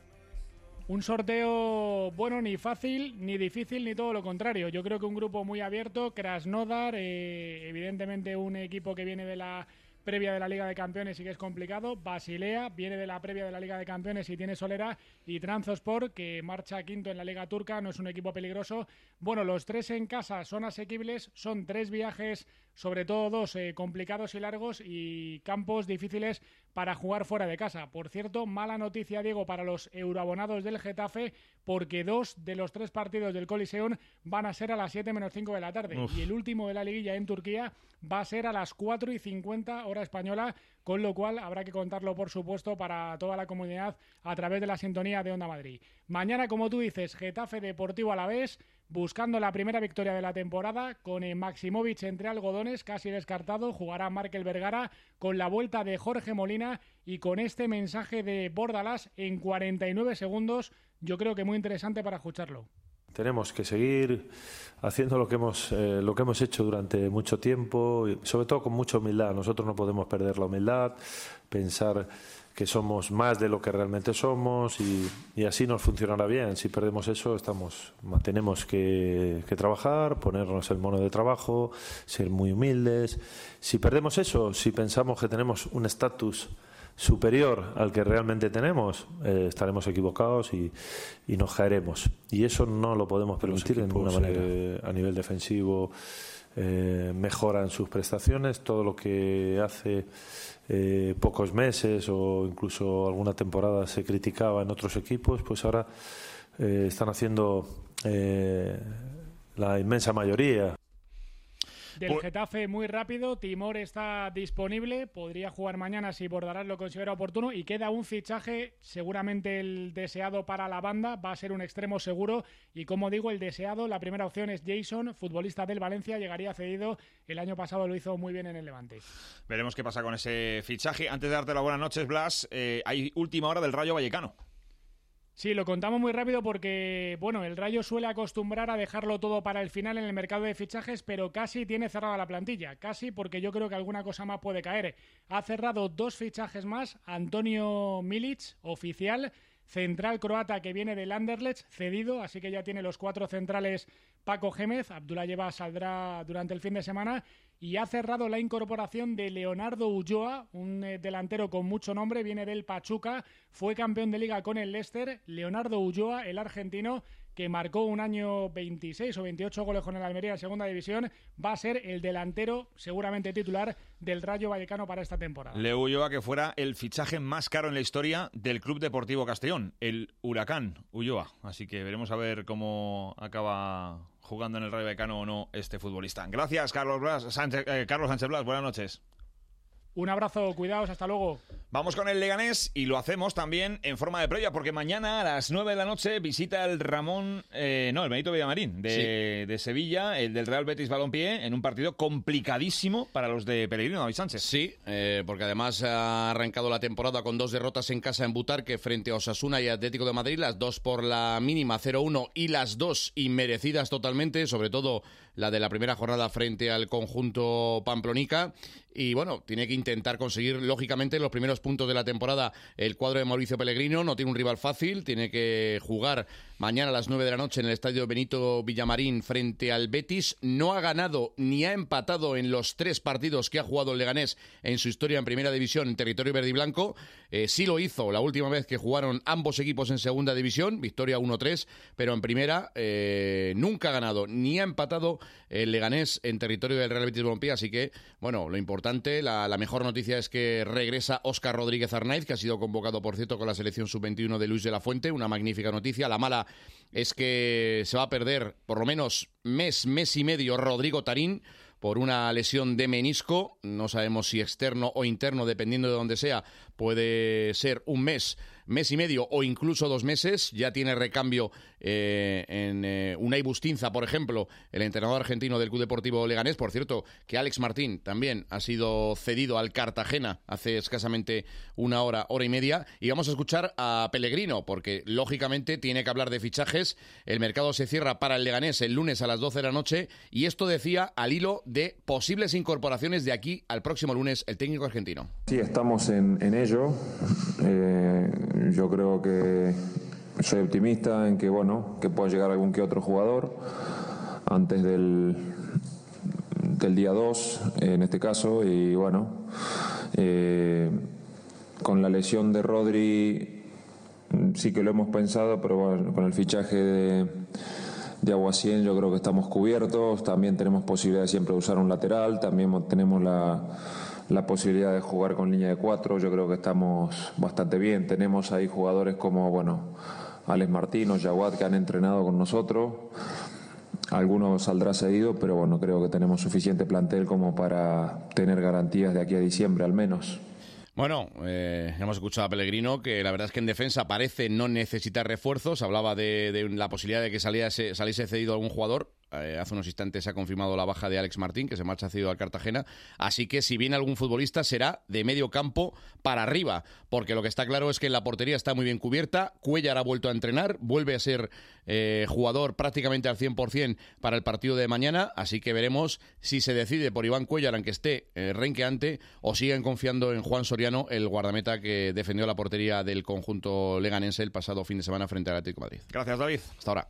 Un sorteo, bueno, ni fácil, ni difícil, ni todo lo contrario. Yo creo que un grupo muy abierto, Krasnodar, eh, evidentemente un equipo que viene de la previa de la Liga de Campeones y que es complicado. Basilea viene de la previa de la Liga de Campeones y tiene solera. Y Trabzonspor, que marcha quinto en la Liga Turca, no es un equipo peligroso. Bueno, los tres en casa son asequibles, son tres viajes, sobre todo dos eh, complicados y largos, y campos difíciles para jugar fuera de casa. Por cierto, mala noticia, Diego, para los euroabonados del Getafe, porque dos de los tres partidos del Coliseum van a ser a las siete menos cinco de la tarde. Uf. Y el último de la liguilla en Turquía va a ser a las cuatro y cincuenta hora española, con lo cual habrá que contarlo, por supuesto, para toda la comunidad a través de la sintonía de Onda Madrid. Mañana, como tú dices, Getafe Deportivo Alavés, buscando la primera victoria de la temporada, con eh, Maximovic entre algodones, casi descartado. Jugará Markel Vergara con la vuelta de Jorge Molina y con este mensaje de Bordalás en cuarenta y nueve segundos. Yo creo que muy interesante para escucharlo. Tenemos que seguir haciendo lo que hemos eh, lo que hemos hecho durante mucho tiempo, y sobre todo con mucha humildad. Nosotros no podemos perder la humildad, pensar que somos más de lo que realmente somos, y, y así nos funcionará bien. Si perdemos eso, estamos tenemos que, que trabajar, ponernos el mono de trabajo, ser muy humildes. Si perdemos eso, si pensamos que tenemos un estatus superior al que realmente tenemos, eh, estaremos equivocados y, y nos caeremos, y eso no lo podemos permitir de ninguna manera. Eh, a nivel defensivo eh, mejoran sus prestaciones, todo lo que hace eh, pocos meses o incluso alguna temporada se criticaba en otros equipos, pues ahora eh, están haciendo eh, la inmensa mayoría. Del Getafe, muy rápido, Timor está disponible, podría jugar mañana si Bordalás lo considera oportuno, y queda un fichaje, seguramente el deseado para la banda, va a ser un extremo seguro, y como digo, el deseado, la primera opción es Jason, futbolista del Valencia, llegaría cedido, el año pasado lo hizo muy bien en el Levante. Veremos qué pasa con ese fichaje. Antes de darte las buenas noches, Blas, eh, hay última hora del Rayo Vallecano. Sí, lo contamos muy rápido porque, bueno, el Rayo suele acostumbrar a dejarlo todo para el final en el mercado de fichajes, pero casi tiene cerrada la plantilla. Casi, porque yo creo que alguna cosa más puede caer. Ha cerrado dos fichajes más. Antonio Milic, oficial, central croata que viene del Anderlecht, cedido, así que ya tiene los cuatro centrales Paco Gémez. Abdullah saldrá durante el fin de semana. Y ha cerrado la incorporación de Leonardo Ulloa, un eh, delantero con mucho nombre, viene del Pachuca, fue campeón de liga con el Leicester. Leonardo Ulloa, el argentino, que marcó un año veintiséis o veintiocho goles con el Almería en segunda división, va a ser el delantero seguramente titular del Rayo Vallecano para esta temporada. Leo Ulloa, que fuera el fichaje más caro en la historia del Club Deportivo Castellón, el Huracán Ulloa. Así que veremos a ver cómo acaba jugando en el Rayo Vallecano o no este futbolista. Gracias, Carlos Blas, Sánchez, eh, Carlos Sánchez Blas. Buenas noches. Un abrazo, cuidaos, hasta luego. Vamos con el Leganés y lo hacemos también en forma de previa, porque mañana a las nueve de la noche visita el Ramón, eh, no, el Benito Villamarín de, sí. de Sevilla, el del Real Betis Balompié, en un partido complicadísimo para los de Pellegrino, David Sánchez. Sí, eh, porque además ha arrancado la temporada con dos derrotas en casa en Butarque frente a Osasuna y Atlético de Madrid, las dos por la mínima cero uno y las dos inmerecidas totalmente, sobre todo la de la primera jornada frente al conjunto pamplonica. Y bueno, tiene que intentar conseguir, lógicamente, los primeros puntos de la temporada el cuadro de Mauricio Pellegrino. No tiene un rival fácil, tiene que jugar mañana a las nueve de la noche en el estadio Benito Villamarín frente al Betis. No ha ganado ni ha empatado en los tres partidos que ha jugado el Leganés en su historia en primera división en territorio verde y blanco. Eh, sí lo hizo la última vez que jugaron ambos equipos en segunda división, victoria uno tres, pero en primera eh, nunca ha ganado ni ha empatado el Leganés en territorio del Real Betis Balompié. Así que, bueno, lo importante, la, la mejor noticia es que regresa Óscar Rodríguez Arnaiz, que ha sido convocado, por cierto, con la selección sub veintiuno de Luis de la Fuente, una magnífica noticia. La mala es que se va a perder por lo menos mes, mes y medio Rodrigo Tarín por una lesión de menisco. No sabemos si externo o interno, dependiendo de dónde sea, puede ser un mes, mes y medio o incluso dos meses. Ya tiene recambio eh, en eh, Unai Bustinza, por ejemplo, el entrenador argentino del Club Deportivo Leganés. Por cierto, que Alex Martín también ha sido cedido al Cartagena hace escasamente una hora, hora y media. Y vamos a escuchar a Pellegrino, porque lógicamente tiene que hablar de fichajes. El mercado se cierra para el Leganés el lunes a las doce de la noche, y esto decía al hilo de posibles incorporaciones de aquí al próximo lunes el técnico argentino. Sí, estamos en, en ello. Eh, yo creo que soy optimista en que, bueno, que pueda llegar algún que otro jugador antes del, del día dos, en este caso, y bueno, eh, con la lesión de Rodri sí que lo hemos pensado, pero bueno, con el fichaje de, de Aguacien yo creo que estamos cubiertos. También tenemos posibilidad de siempre usar un lateral, también tenemos la la posibilidad de jugar con línea de cuatro. Yo creo que estamos bastante bien. Tenemos ahí jugadores como, bueno, Alex Martín o Jawad, que han entrenado con nosotros. Algunos saldrá cedido, pero bueno, creo que tenemos suficiente plantel como para tener garantías de aquí a diciembre al menos. Bueno, eh, hemos escuchado a Pellegrino, que la verdad es que en defensa parece no necesitar refuerzos. Hablaba de, de la posibilidad de que saliese, saliese cedido algún jugador. Eh, hace unos instantes se ha confirmado la baja de Alex Martín, que se marcha cedido al Cartagena. Así que si viene algún futbolista será de medio campo para arriba, porque lo que está claro es que la portería está muy bien cubierta. Cuéllar ha vuelto a entrenar, vuelve a ser eh, jugador prácticamente al cien por ciento para el partido de mañana. Así que veremos si se decide por Iván Cuéllar, aunque esté eh, renqueante, o siguen confiando en Juan Soriano, el guardameta que defendió la portería del conjunto leganense el pasado fin de semana frente al Atlético de Madrid. Gracias, David. Hasta ahora.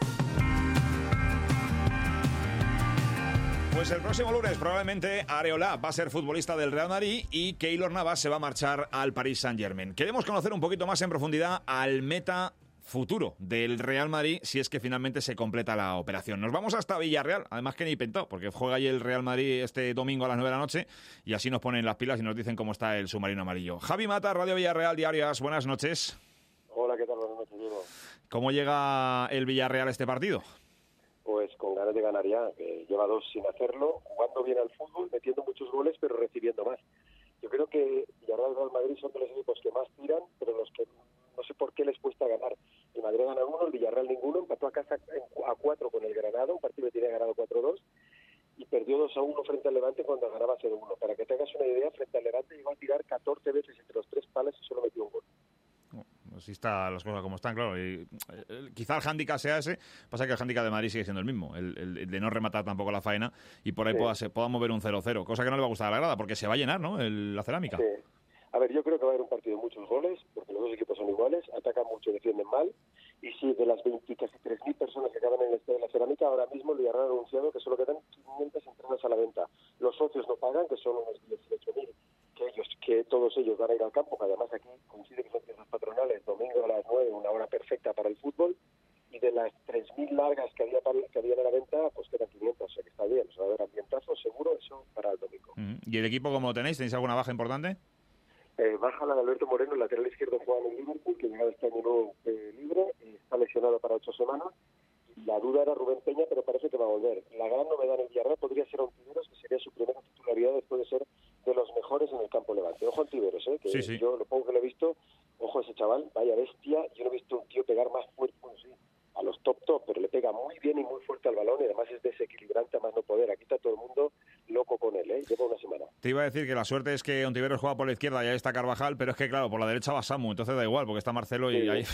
Pues el próximo lunes probablemente Areola va a ser futbolista del Real Madrid y Keylor Navas se va a marchar al Paris Saint-Germain. Queremos conocer un poquito más en profundidad al meta futuro del Real Madrid si es que finalmente se completa la operación. Nos vamos hasta Villarreal, además que ni pentado, porque juega allí el Real Madrid este domingo a las nueve de la noche y así nos ponen las pilas y nos dicen cómo está el submarino amarillo. Javi Mata, Radio Villarreal, Diarias, buenas noches. Hola, ¿qué tal? Buenas noches, Diego. ¿Cómo llega el Villarreal a este partido? Pues con ganas de ganar ya, que lleva dos sin hacerlo, jugando bien al fútbol, metiendo muchos goles, pero recibiendo más. Yo creo que Villarreal y Real Madrid son de los equipos que más tiran, pero los que no sé por qué les cuesta ganar. El Madrid gana uno, el Villarreal ninguno, empató a casa a cuatro con el Granada, un partido que tenía ganado cuatro dos, y perdió dos a uno frente al Levante cuando ganaba cero uno. Para que tengas una idea, frente al Levante llegó a tirar catorce veces entre los tres palos y solo metió un gol. Así están las cosas como están, claro. Y, eh, quizá el hándicap sea ese, pasa que el hándicap de Madrid sigue siendo el mismo, el, el, el de no rematar tampoco la faena y por ahí sí. pueda, podamos ver un cero cero, cosa que no le va a gustar a la grada, porque se va a llenar, ¿no?, el, la cerámica. Sí. A ver, yo creo que va a haber un partido de muchos goles, porque los dos equipos son iguales, atacan mucho, defienden mal, y sí, de las veinte, casi tres mil personas que caben en el estadio de la cerámica, ahora mismo el Villarreal ha anunciado que solo quedan quinientas entradas a la venta. Los socios no pagan, que son unos dieciocho mil, que ellos, que todos ellos van a ir al campo, que además aquí coincide que son fiestas patronales, domingo a las nueve, una hora perfecta para el fútbol, y de las tres mil largas que había para, que habían a la venta, pues quedan quinientas, o sea que está bien, o sea, va a haber ambientazo seguro, eso para el domingo. Uh-huh. ¿Y el equipo cómo lo tenéis? ¿Tenéis alguna baja importante? Eh, baja la de Alberto Moreno, el lateral izquierdo juega en el Liverpool, que llega este año nuevo eh, libre, eh, está lesionado para ocho semanas. La duda era Rubén Peña, pero parece que va a volver. La gran novedad en el Villarreal podría ser Ontiveros, que sería su primera titularidad después de ser de los mejores en el campo. Sí, sí. Yo lo poco que lo he visto, ojo a ese chaval, vaya bestia, yo no he visto un tío pegar más fuerte, bueno, sí, a los top top, pero le pega muy bien y muy fuerte al balón y además es desequilibrante a más no poder. Aquí está todo el mundo loco con él, ¿eh? Lleva una semana. Te iba a decir que la suerte es que Ontiveros juega por la izquierda y ahí está Carvajal, pero es que claro, por la derecha va Samu, entonces da igual, porque está Marcelo y sí. ahí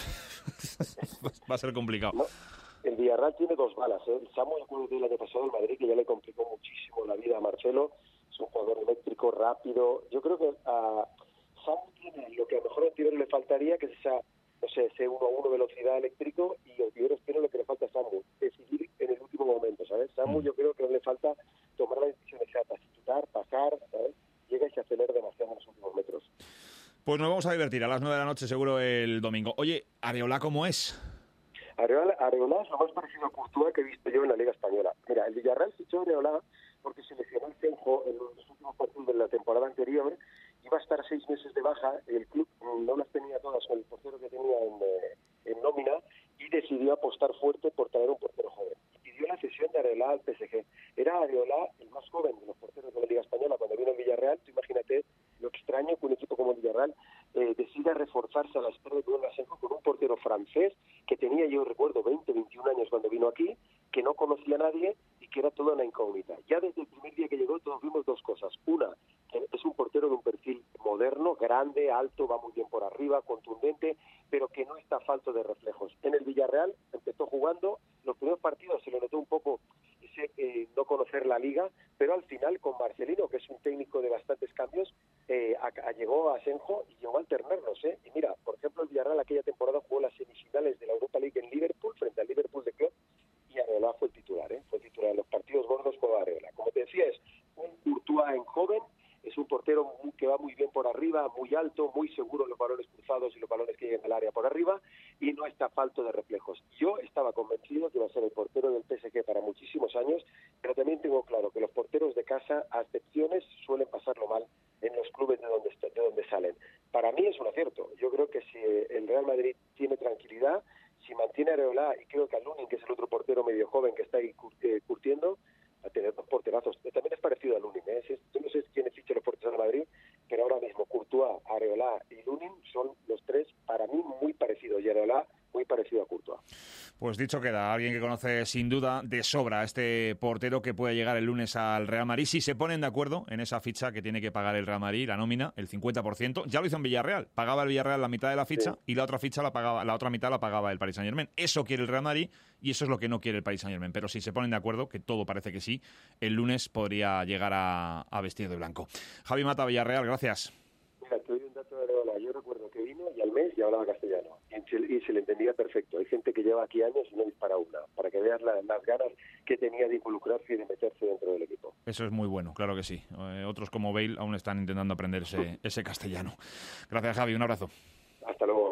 va a ser complicado. No. El Villarreal tiene dos balas, ¿eh? El Samu, yo acuerdo del año pasado el Madrid, que ya le complicó muchísimo la vida a Marcelo. Es un jugador eléctrico, rápido. Yo creo que a Samu tiene lo que a lo mejor a Ontiveros le faltaría, que es esa, no sé, ese uno a uno velocidad eléctrico, y Ontiveros tiene lo que le falta a Samu, decidir en el último momento, ¿sabes? Samu yo creo que no le falta tomar la decisión exacta, quitar, pasar, ¿sabes? Llega y se acelera demasiado en los últimos metros. Pues nos vamos a divertir a las nueve de la noche seguro el domingo. Oye, Areola, ¿cómo es? Areola, Areola es lo más parecido a Courtois que he visto yo en la Liga Española. Mira, el Villarreal fichó a Areola porque se lesionó el Senjo en los últimos partidos de la temporada anterior, iba a estar seis meses de baja, el club no las tenía todas con el portero que tenía en, eh, en nómina y decidió apostar fuerte por traer un portero joven. Y pidió la cesión de Areola al P S G. Era Areola el más joven de los porteros de la Liga Española cuando vino al Villarreal. Tú imagínate lo extraño que un equipo como el Villarreal eh, decida reforzarse a la espera de Bruno Asenjo con un portero francés que tenía, yo recuerdo, veinte, veintiún años cuando vino aquí, que no conocía a nadie y que era toda una incógnita. Ya desde el primer día que llegó todos vimos dos cosas. Una, que es un portero de un perfil moderno, grande, alto, va muy bien por arriba, contundente, pero que no está falto de reflejos. En el Villarreal empezó jugando, los primeros partidos se le notó un poco ese eh, no conocer la liga, pero al final con Marcelino, que es un técnico de bastantes cambios, eh, a, a llegó a Asenjo y llegó a alternarlos, ¿eh? Y mira, por ejemplo, el Villarreal aquella temporada jugó las semifinales de la Europa League en Liverpool, frente al Liverpool de Klopp, y Areola fue el titular, ¿eh? Fue el titular en los partidos gordos con Areola. Como te decía, es un Courtois en joven, es un portero muy, que va muy bien por arriba, muy alto, muy seguro en los balones cruzados y los balones que llegan al área por arriba, y no está falto de reflejos. Yo estaba convencido que iba a ser el portero del P S G para muchísimos años, pero también tengo claro que los porteros de casa, a excepciones, suelen pasarlo mal en los clubes de donde, de donde salen. Para mí es un acierto. Yo creo que si el Real Madrid tiene tranquilidad, si mantiene a Areola, y creo que a Lunin, que es el otro portero medio joven que está ahí curtiendo, a tener dos porterazos. También es parecido a Lunin, ¿eh? Yo no sé quién ficha los porteros de Madrid, pero ahora mismo Courtois, Areola y Lunin son los tres, para mí, muy parecidos. Y Areola muy parecido a Courtois. Pues dicho queda, alguien que conoce sin duda de sobra a este portero que puede llegar el lunes al Real Madrid. Si se ponen de acuerdo en esa ficha que tiene que pagar el Real Madrid, la nómina, el cincuenta por ciento, ya lo hizo en Villarreal. Pagaba el Villarreal la mitad de la ficha, sí, y la otra ficha la pagaba, la otra mitad la pagaba el Paris Saint-Germain. Eso quiere el Real Madrid y eso es lo que no quiere el Paris Saint-Germain. Pero si se ponen de acuerdo, que todo parece que sí, el lunes podría llegar a, a vestir de blanco. Javi Mata, Villarreal, gracias. Mira, te doy un dato de Areola. Yo recuerdo que vino y al mes ya hablaba castellano. Y se, y se le entendía perfecto. Hay gente que lleva aquí años y no dispara una. Para que veas la, las ganas que tenía de involucrarse y de meterse dentro del equipo. Eso es muy bueno, claro que sí. Eh, otros como Bale aún están intentando aprender ese, ese castellano. Gracias, Javi. Un abrazo. Hasta luego.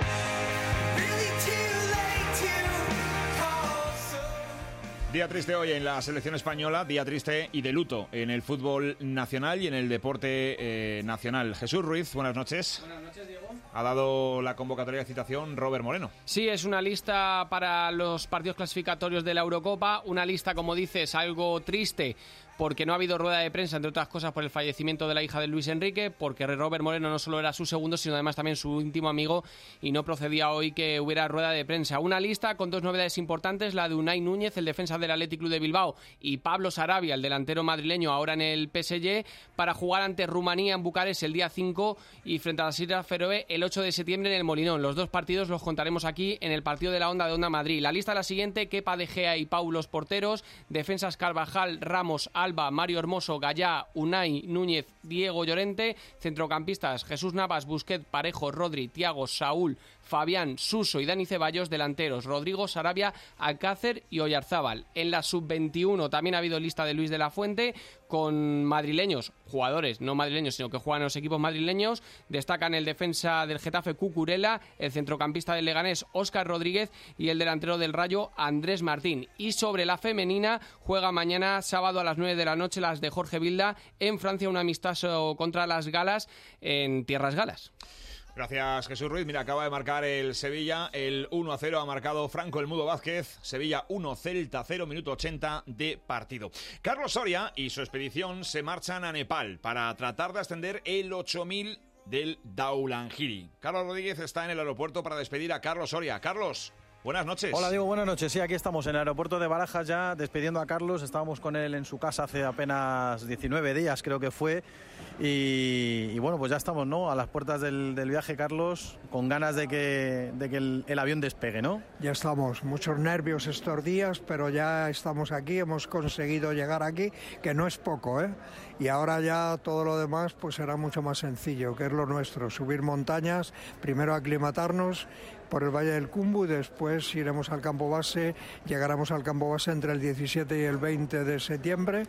Día triste hoy en la selección española, día triste y de luto en el fútbol nacional y en el deporte eh, nacional. Jesús Ruiz, buenas noches. Buenas noches, Diego. Ha dado la convocatoria de citación Robert Moreno. Sí, es una lista para los partidos clasificatorios de la Eurocopa, una lista, como dices, algo triste, porque no ha habido rueda de prensa, entre otras cosas por el fallecimiento de la hija de Luis Enrique, porque Robert Moreno no solo era su segundo, sino además también su íntimo amigo, y no procedía hoy que hubiera rueda de prensa. Una lista con dos novedades importantes, la de Unai Núñez, el defensa del Athletic Club de Bilbao, y Pablo Sarabia, el delantero madrileño, ahora en el P S G, para jugar ante Rumanía en Bucarest el día cinco y frente a las Islas Feroe el ocho de septiembre en el Molinón. Los dos partidos los contaremos aquí en el partido de la Onda de Onda Madrid. La lista es la siguiente: Kepa, De Gea y Pau los porteros, defensas Carvajal, Ramos, Alba, Mario Hermoso, Gallá, Unai Núñez, Diego Llorente, centrocampistas Jesús Navas, Busquets, Parejo, Rodri, Thiago, Saúl, Fabián, Suso y Dani Ceballos, delanteros Rodrigo, Sarabia, Alcácer y Oyarzábal. En la sub veintiuno también ha habido lista de Luis de la Fuente con madrileños, jugadores no madrileños sino que juegan en los equipos madrileños. Destacan el defensa del Getafe Cucurella, el centrocampista del Leganés Óscar Rodríguez y el delantero del Rayo Andrés Martín. Y sobre la femenina, juega mañana sábado a las nueve de la noche las de Jorge Vilda en Francia, un amistoso contra las galas en tierras galas. Gracias, Jesús Ruiz. Mira, acaba de marcar el Sevilla, el uno a cero ha marcado Franco el Mudo Vázquez. Sevilla uno, Celta cero, minuto ochenta de partido. Carlos Soria y su expedición se marchan a Nepal para tratar de ascender el ocho mil del Daulangiri. Carlos Rodríguez está en el aeropuerto para despedir a Carlos Soria. Carlos, buenas noches. Hola Diego, buenas noches. Sí, aquí estamos en el aeropuerto de Barajas ya despidiendo a Carlos. Estábamos con él en su casa hace apenas diecinueve días, creo que fue. Y, y bueno, pues ya estamos, ¿no? A las puertas del, del viaje, Carlos, con ganas de que, de que el, el avión despegue, ¿no? Ya estamos, muchos nervios estos días, pero ya estamos aquí, hemos conseguido llegar aquí, que no es poco, ¿eh? Y ahora ya todo lo demás pues será mucho más sencillo, que es lo nuestro, subir montañas, primero aclimatarnos por el Valle del Cumbu y después iremos al campo base, llegaremos al campo base entre el diecisiete y el veinte de septiembre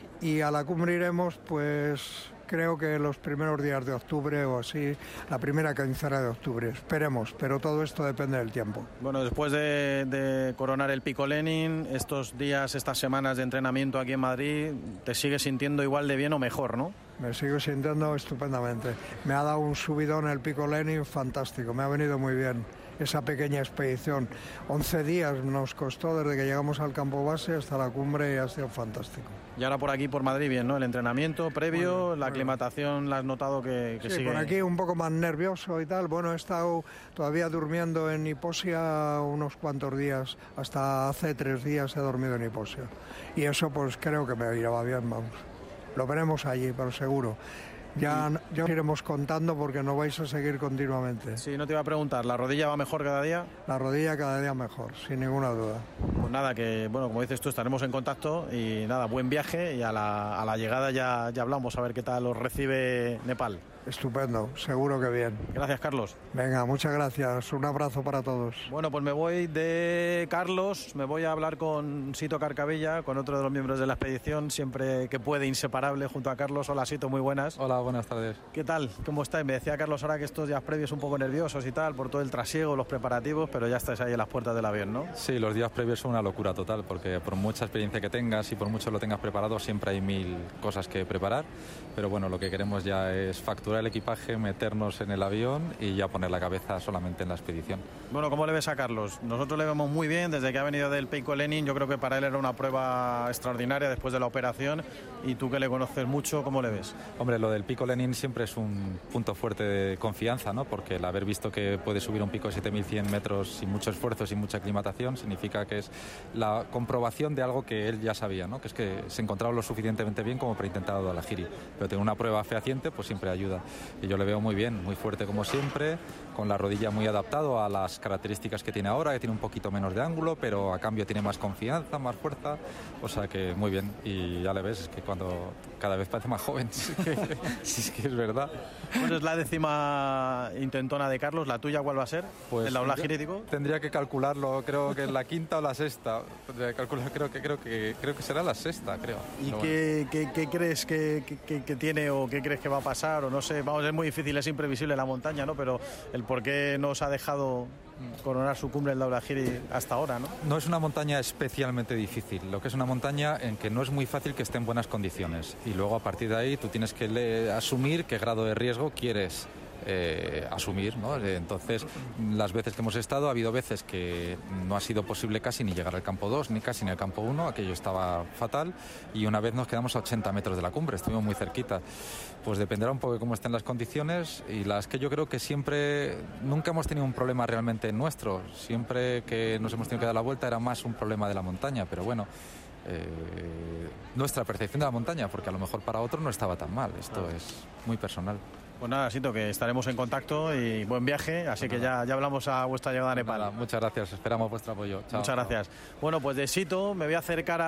y a la cumbre iremos pues creo que los primeros días de octubre o así, la primera quincena de octubre, esperemos, pero todo esto depende del tiempo. Bueno, después de, de coronar el Pico Lenin, estos días, estas semanas de entrenamiento aquí en Madrid, ¿te sigues sintiendo igual de bien o mejor, no? Me sigo sintiendo estupendamente. Me ha dado un subidón el Pico Lenin fantástico, me ha venido muy bien esa pequeña expedición. once días nos costó desde que llegamos al campo base hasta la cumbre y ha sido fantástico. Y ahora por aquí, por Madrid, bien, ¿no? El entrenamiento previo, bueno, la aclimatación, ¿la has notado que, que sí, sigue? Por aquí un poco más nervioso y tal. Bueno, he estado todavía durmiendo en Nicosia unos cuantos días. Hasta hace tres días he dormido en Nicosia. Y eso pues creo que me irá bien, vamos. Lo veremos allí, pero seguro. Ya, ya os iremos contando porque no vais a seguir continuamente. Sí, no te iba a preguntar, ¿la rodilla va mejor cada día? La rodilla cada día mejor, sin ninguna duda. Pues nada, que bueno, como dices tú, estaremos en contacto y nada, buen viaje y a la, a la llegada ya, ya hablamos a ver qué tal os recibe Nepal. Estupendo, seguro que bien. Gracias, Carlos. Venga, muchas gracias. Un abrazo para todos. Bueno, pues me voy de Carlos, me voy a hablar con Sito Carcabella, con otro de los miembros de la expedición, siempre que puede, inseparable, junto a Carlos. Hola, Sito, muy buenas. Hola, buenas tardes. ¿Qué tal? ¿Cómo estáis? Me decía Carlos ahora que estos días previos un poco nerviosos y tal, por todo el trasiego, los preparativos, pero ya estáis ahí en las puertas del avión, ¿no? Sí, los días previos son una locura total, porque por mucha experiencia que tengas y por mucho lo tengas preparado, siempre hay mil cosas que preparar, pero bueno, lo que queremos ya es facturar el equipaje, meternos en el avión y ya poner la cabeza solamente en la expedición. Bueno, ¿cómo le ves a Carlos? Nosotros le vemos muy bien desde que ha venido del Pico Lenin. Yo creo que para él era una prueba extraordinaria después de la operación y tú que le conoces mucho, ¿cómo le ves? Hombre, lo del Pico Lenin siempre es un punto fuerte de confianza, ¿no? Porque el haber visto que puede subir un pico de siete mil cien metros sin mucho esfuerzo, sin mucha aclimatación, significa que es la comprobación de algo que él ya sabía, ¿no? Que es que se encontraba lo suficientemente bien como para intentar a Daulagiri. Pero tener una prueba fehaciente pues siempre ayuda. Y yo le veo muy bien, muy fuerte como siempre, con la rodilla muy adaptado a las características que tiene ahora, que tiene un poquito menos de ángulo, pero a cambio tiene más confianza, más fuerza, o sea que muy bien. Y ya le ves, es que cuando cada vez parece más joven, sí que, sí, es, que es verdad. Pues es la décima intentona de Carlos, ¿la tuya cuál va a ser? Pues ¿el Daulagiri? Tendría que calcularlo, creo que es la quinta o la sexta. Tendría que calcular, creo que creo que creo que será la sexta, creo. ¿Y qué, bueno. qué, qué crees que, que, que tiene o qué crees que va a pasar? O no sé, vamos, es muy difícil, es imprevisible la montaña, ¿no? Pero el por qué no os ha dejado coronar su cumbre el Daulagiri hasta ahora, ¿no? No es una montaña especialmente difícil, lo que es una montaña en que no es muy fácil que esté en buenas condiciones y luego a partir de ahí tú tienes que le- asumir qué grado de riesgo quieres Eh, asumir, ¿no? Entonces, las veces que hemos estado, ha habido veces que no ha sido posible casi ni llegar al campo dos, ni casi ni al campo uno, aquello estaba fatal, y una vez nos quedamos a ochenta metros de la cumbre, estuvimos muy cerquita. Pues dependerá un poco de cómo estén las condiciones, y las que yo creo que siempre, nunca hemos tenido un problema realmente nuestro, siempre que nos hemos tenido que dar la vuelta era más un problema de la montaña, pero bueno, eh, nuestra percepción de la montaña, porque a lo mejor para otro no estaba tan mal, esto es muy personal. Pues nada, Sito, que estaremos en contacto y buen viaje, así que ya, ya hablamos a vuestra llegada a Nepal. Nada, muchas gracias, esperamos vuestro apoyo. Chao. Muchas gracias. Bueno, pues de Sito me voy a acercar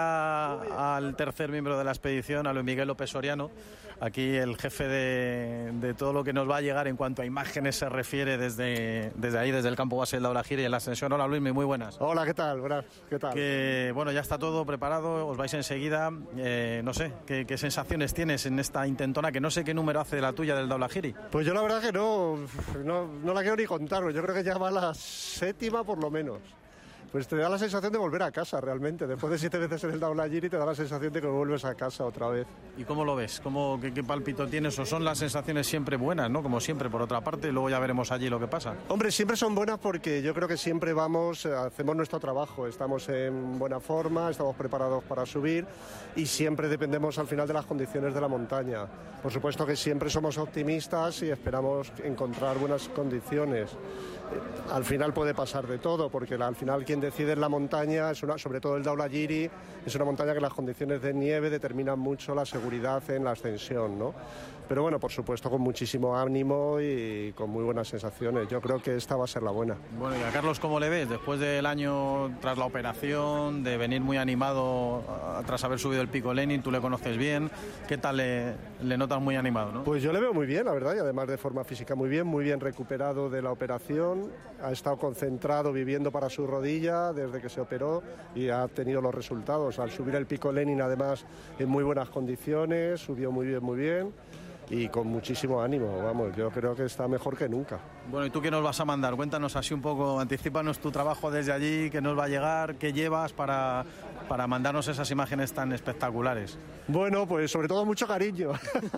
a- al tercer miembro de la expedición, a Luis Miguel López Soriano, aquí el jefe de, de todo lo que nos va a llegar en cuanto a imágenes se refiere desde, desde ahí, desde el campo base del Daulagiri y en la ascensión. Hola, Luis, muy buenas. Hola, ¿qué tal? Buenas, ¿qué tal? Que, bueno, ya está todo preparado, os vais enseguida. Eh, no sé, ¿qué, ¿qué sensaciones tienes en esta intentona? Que no sé qué número hace de la tuya del Daulagiri. Pues yo la verdad que no, no, no la quiero ni contar, yo creo que ya va la séptima por lo menos. Pues te da la sensación de volver a casa realmente. Después de siete veces en el Daulagiri te da la sensación de que vuelves a casa otra vez. ¿Y cómo lo ves? ¿Cómo, qué, qué pálpito tienes? ¿O son las sensaciones siempre buenas, ¿no? Como siempre, por otra parte, y luego ya veremos allí lo que pasa. Hombre, siempre son buenas porque yo creo que siempre vamos, hacemos nuestro trabajo, estamos en buena forma, estamos preparados para subir y siempre dependemos al final de las condiciones de la montaña. Por supuesto que siempre somos optimistas y esperamos encontrar buenas condiciones. Al final puede pasar de todo, porque al final quien decide en la montaña, es una, sobre todo el Daulagiri, es una montaña que las condiciones de nieve determinan mucho la seguridad en la ascensión, ¿no? Pero bueno, por supuesto con muchísimo ánimo y con muy buenas sensaciones. Yo creo que esta va a ser la buena. Bueno, y a Carlos, ¿cómo le ves? Después del año tras la operación, de venir muy animado tras haber subido el pico Lenin, tú le conoces bien, ¿qué tal le, le notas muy animado, no? Pues yo le veo muy bien, la verdad, y además de forma física muy bien, muy bien recuperado de la operación, ha estado concentrado viviendo para su rodilla desde que se operó y ha tenido los resultados. Al subir el pico Lenin, además, en muy buenas condiciones, subió muy bien, muy bien. Y con muchísimo ánimo, vamos, yo creo que está mejor que nunca. Bueno, ¿y tú qué nos vas a mandar? Cuéntanos así un poco, anticípanos tu trabajo desde allí, qué nos va a llegar, qué llevas para, para mandarnos esas imágenes tan espectaculares. Bueno, pues sobre todo mucho cariño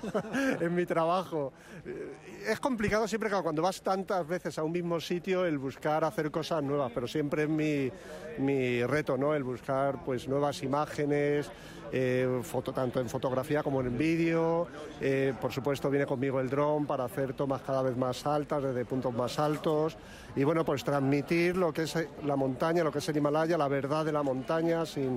en mi trabajo. Es complicado siempre que cuando vas tantas veces a un mismo sitio el buscar hacer cosas nuevas, pero siempre es mi, mi reto, ¿no? El buscar pues nuevas imágenes, eh, foto, tanto en fotografía como en vídeo. Eh, por supuesto viene conmigo el dron para hacer tomas cada vez más altas, desde puntos más altos. Y bueno, pues transmitir lo que es la montaña, lo que es el Himalaya, la verdad de la montaña, sin,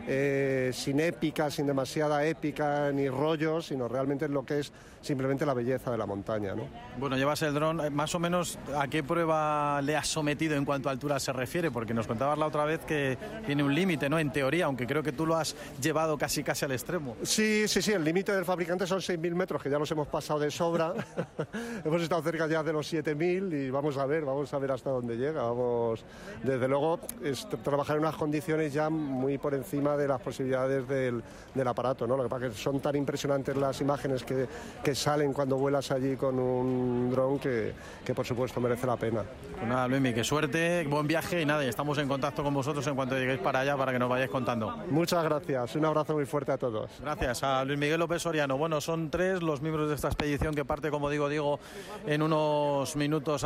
eh, sin épica, sin demasiada épica ni rollos, sino realmente lo que es simplemente la belleza de la montaña, ¿no? Bueno, llevas el dron, más o menos, ¿a qué prueba le has sometido en cuanto a altura se refiere? Porque nos contabas la otra vez que tiene un límite, ¿no? En teoría, aunque creo que tú lo has llevado casi casi al extremo. Sí, sí, sí, el límite del fabricante son seis mil metros, que ya los hemos pasado de sobra. Hemos estado cerca ya de los siete mil y vamos a ver, vamos a ver hasta dónde llega. Vamos, desde luego, es trabajar en unas condiciones ya muy por encima de las posibilidades del, del aparato, ¿no? Lo que pasa es que son tan impresionantes las imágenes que, que salen cuando vuelas allí con un dron que, que por supuesto merece la pena. Pues nada, Luismi, qué suerte, buen viaje y nada, y estamos en contacto con vosotros en cuanto lleguéis para allá para que nos vayáis contando. Muchas gracias, un abrazo muy fuerte a todos. Gracias a Luis Miguel López Soriano. Bueno, son tres los miembros de esta expedición que parte, como digo, Diego, en unos minutos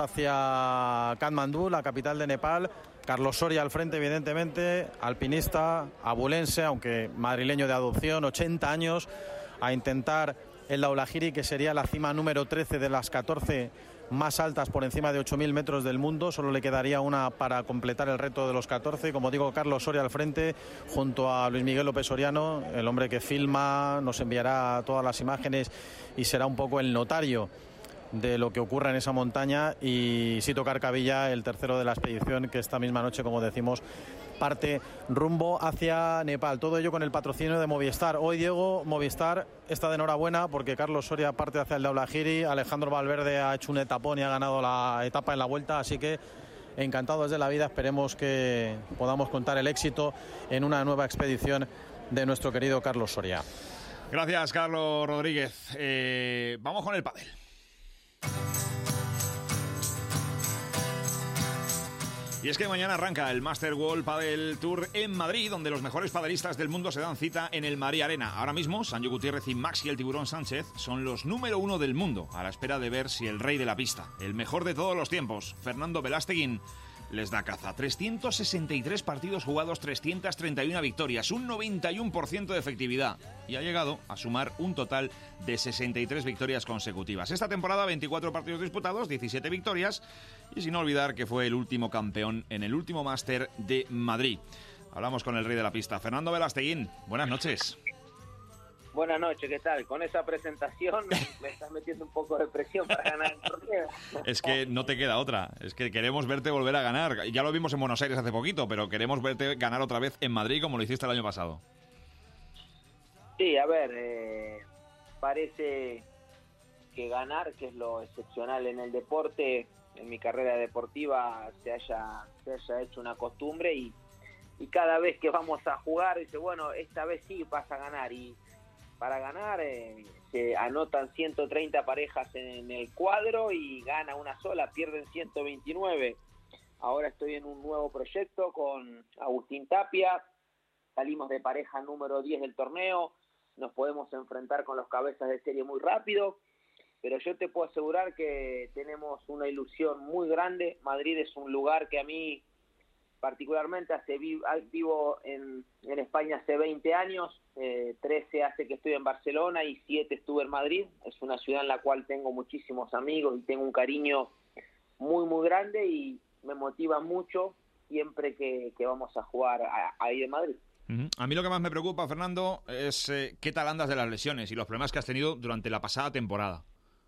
hacia Katmandú, la capital de Nepal. Carlos Soria al frente, evidentemente, alpinista, abulense, aunque madrileño de adopción, ochenta años, a intentar el Daulagiri, que sería la cima número trece de las catorce más altas por encima de ocho mil metros del mundo. Solo le quedaría una para completar el reto de los catorce. Como digo, Carlos Soria al frente, junto a Luis Miguel López Soriano, el hombre que filma, nos enviará todas las imágenes y será un poco el notario de lo que ocurra en esa montaña, y Sito Carcavilla, el tercero de la expedición, que esta misma noche, como decimos, parte rumbo hacia Nepal. Todo ello con el patrocinio de Movistar. Hoy, Diego, Movistar está de enhorabuena porque Carlos Soria parte hacia el Daulagiri, Alejandro Valverde ha hecho un etapón y ha ganado la etapa en la vuelta, así que encantados de la vida. Esperemos que podamos contar el éxito en una nueva expedición de nuestro querido Carlos Soria. Gracias, Carlos Rodríguez. Eh, vamos con el pádel. Y es que mañana arranca el Master World Padel Tour en Madrid, donde los mejores padelistas del mundo se dan cita en el María Arena. Ahora mismo, Sancho Gutiérrez y Maxi el Tiburón Sánchez son los número uno del mundo, a la espera de ver si el rey de la pista, el mejor de todos los tiempos, Fernando Velasteguín, les da caza. trescientos sesenta y tres partidos jugados, trescientas treinta y una victorias, un noventa y uno por ciento de efectividad. Y ha llegado a sumar un total de sesenta y tres victorias consecutivas. Esta temporada, veinticuatro partidos disputados, diecisiete victorias. Y sin olvidar que fue el último campeón en el último Máster de Madrid. Hablamos con el rey de la pista, Fernando Velasteguín. Buenas noches. Buenas noches, ¿qué tal? Con esa presentación me estás metiendo un poco de presión para ganar el torneo. Es que no te queda otra, es que queremos verte volver a ganar. Ya lo vimos en Buenos Aires hace poquito, pero queremos verte ganar otra vez en Madrid como lo hiciste el año pasado. Sí, a ver, eh, parece que ganar, que es lo excepcional en el deporte, en mi carrera deportiva se haya, se haya hecho una costumbre y, y cada vez que vamos a jugar dice, bueno, esta vez sí vas a ganar, y para ganar eh, se anotan ciento treinta parejas en el cuadro y gana una sola, pierden ciento veintinueve. ahora estoy en un nuevo proyecto con Agustín Tapia, salimos de pareja número diez del torneo, nos podemos enfrentar con los cabezas de serie muy rápido, pero yo te puedo asegurar que tenemos una ilusión muy grande. Madrid es un lugar que a mí particularmente hace vi- vivo en, en España hace veinte años, eh, trece hace que estoy en Barcelona y siete estuve en Madrid. Es una ciudad en la cual tengo muchísimos amigos y tengo un cariño muy muy grande y me motiva mucho siempre que, que vamos a jugar a- ahí en Madrid. Uh-huh. A mí lo que más me preocupa, Fernando, es eh, qué tal andas de las lesiones y los problemas que has tenido durante la pasada temporada.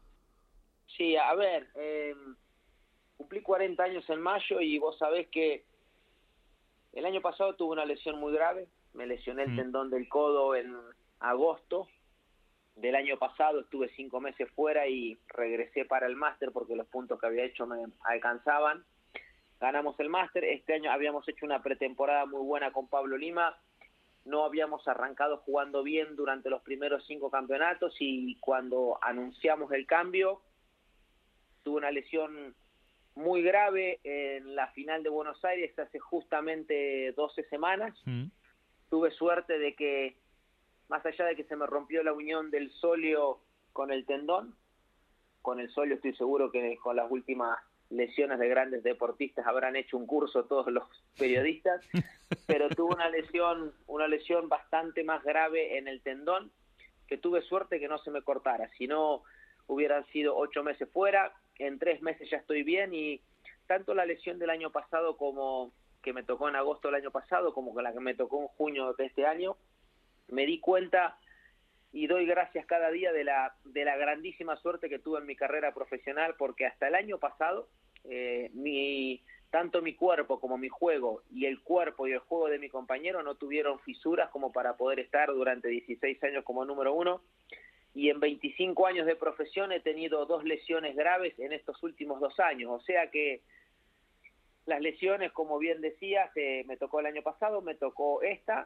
Sí, a ver, eh, cumplí cuarenta años en mayo y vos sabés que el año pasado tuve una lesión muy grave. Me lesioné el Mm. tendón del codo en agosto del año pasado, estuve cinco meses fuera y regresé para el máster porque los puntos que había hecho me alcanzaban. Ganamos el máster, este año habíamos hecho una pretemporada muy buena con Pablo Lima, no habíamos arrancado jugando bien durante los primeros cinco campeonatos y cuando anunciamos el cambio tuve una lesión muy grave en la final de Buenos Aires hace justamente doce semanas. Mm. Tuve suerte de que, más allá de que se me rompió la unión del sóleo con el tendón, con el sóleo estoy seguro que con las últimas lesiones de grandes deportistas habrán hecho un curso todos los periodistas, pero tuve una lesión, una lesión bastante más grave en el tendón, que tuve suerte que no se me cortara, si no hubieran sido ocho meses fuera. En tres meses ya estoy bien y tanto la lesión del año pasado como que me tocó en agosto del año pasado como la que me tocó en junio de este año, me di cuenta y doy gracias cada día de la de la grandísima suerte que tuve en mi carrera profesional, porque hasta el año pasado eh, mi tanto mi cuerpo como mi juego y el cuerpo y el juego de mi compañero no tuvieron fisuras como para poder estar durante dieciséis años como número uno. Y en veinticinco años de profesión he tenido dos lesiones graves en estos últimos dos años. O sea que las lesiones, como bien decías, eh, me tocó el año pasado, me tocó esta,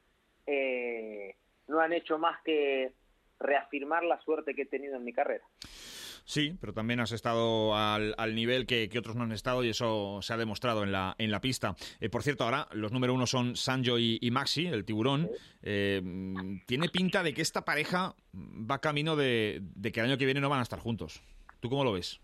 eh, no han hecho más que reafirmar la suerte que he tenido en mi carrera. Sí, pero también has estado al, al nivel que, que otros no han estado y eso se ha demostrado en la en la pista. Eh, por cierto, ahora los número uno son Sancho y, y Maxi, el tiburón. Eh, tiene pinta de que esta pareja va camino de, de que el año que viene no van a estar juntos. ¿Tú cómo lo ves?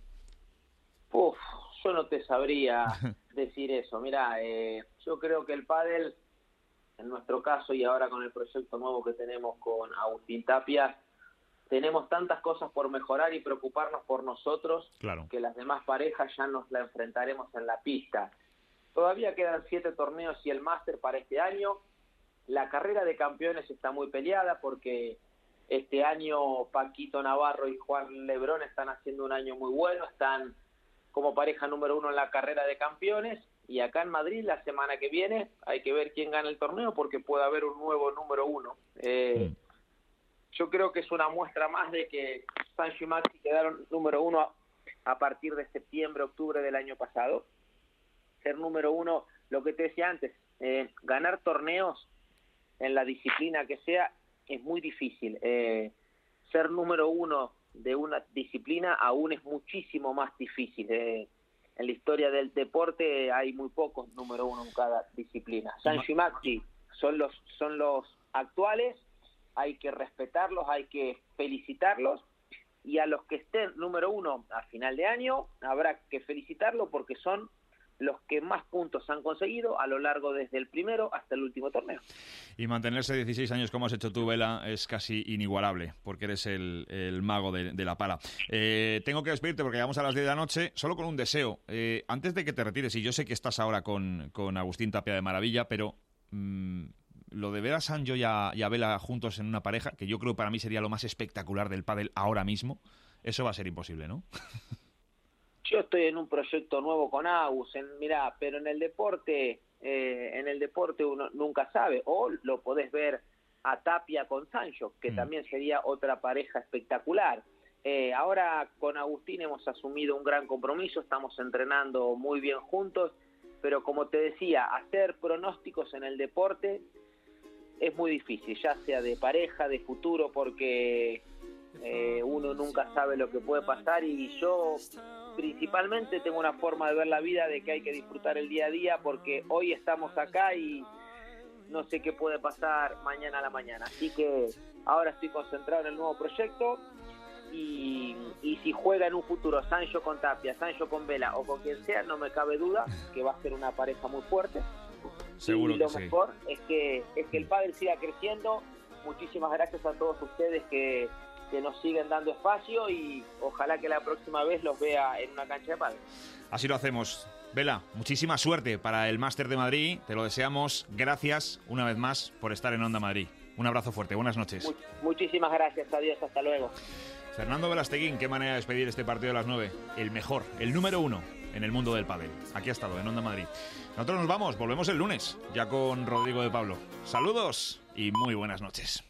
Uf, yo no te sabría decir eso. Mira, eh, yo creo que el pádel, en nuestro caso y ahora con el proyecto nuevo que tenemos con Agustín Tapia, tenemos tantas cosas por mejorar y preocuparnos por nosotros, claro, que las demás parejas ya nos la enfrentaremos en la pista. Todavía quedan siete torneos y el máster para este año. La carrera de campeones está muy peleada porque este año Paquito Navarro y Juan Lebrón están haciendo un año muy bueno, están como pareja número uno en la carrera de campeones, y acá en Madrid la semana que viene hay que ver quién gana el torneo porque puede haber un nuevo número uno. Eh, mm. Yo creo que es una muestra más de que Sancho y Maxi quedaron número uno a, a partir de septiembre, octubre del año pasado. Ser número uno, lo que te decía antes, eh, ganar torneos en la disciplina que sea es muy difícil. Eh, ser número uno de una disciplina aún es muchísimo más difícil. Eh, en la historia del deporte hay muy pocos número uno en cada disciplina. Sancho y Maxi son los, son los actuales. Hay que respetarlos, hay que felicitarlos, y a los que estén número uno a final de año habrá que felicitarlos porque son los que más puntos han conseguido a lo largo desde el primero hasta el último torneo. Y mantenerse dieciséis años como has hecho tú, Vela, es casi inigualable, porque eres el, el mago de, de la pala. Eh, tengo que despedirte porque llegamos a las diez de la noche, solo con un deseo. Eh, antes de que te retires, y yo sé que estás ahora con, con Agustín Tapia de maravilla, pero... Mmm, lo de ver a Sancho y a, y a Vela juntos en una pareja, que yo creo para mí sería lo más espectacular del pádel ahora mismo, eso va a ser imposible, ¿no? Yo estoy en un proyecto nuevo con Agus, en, mirá, pero en el deporte, eh, en el deporte uno nunca sabe, o lo podés ver a Tapia con Sancho, que mm. también sería otra pareja espectacular. Eh, ahora con Agustín hemos asumido un gran compromiso, estamos entrenando muy bien juntos, pero como te decía, hacer pronósticos en el deporte es muy difícil, ya sea de pareja, de futuro, porque eh, uno nunca sabe lo que puede pasar, y yo principalmente tengo una forma de ver la vida de que hay que disfrutar el día a día, porque hoy estamos acá y no sé qué puede pasar mañana a la mañana. Así que ahora estoy concentrado en el nuevo proyecto y, y si juega en un futuro Sancho con Tapia, Sancho con Vela o con quien sea, no me cabe duda que va a ser una pareja muy fuerte. Seguro y lo que sí. mejor es que, es que el pádel siga creciendo. Muchísimas gracias a todos ustedes que, que nos siguen dando espacio y ojalá que la próxima vez los vea en una cancha de pádel. Así lo hacemos. Vela, muchísima suerte para el Máster de Madrid. Te lo deseamos. Gracias una vez más por estar en Onda Madrid. Un abrazo fuerte. Buenas noches. Much- muchísimas gracias. Adiós. Hasta luego. Fernando Velasteguín, qué manera de despedir este partido de las nueve. El mejor, el número uno en el mundo del pádel. Aquí ha estado, en Onda Madrid. Nosotros nos vamos, volvemos el lunes, ya con Rodrigo de Pablo. Saludos y muy buenas noches.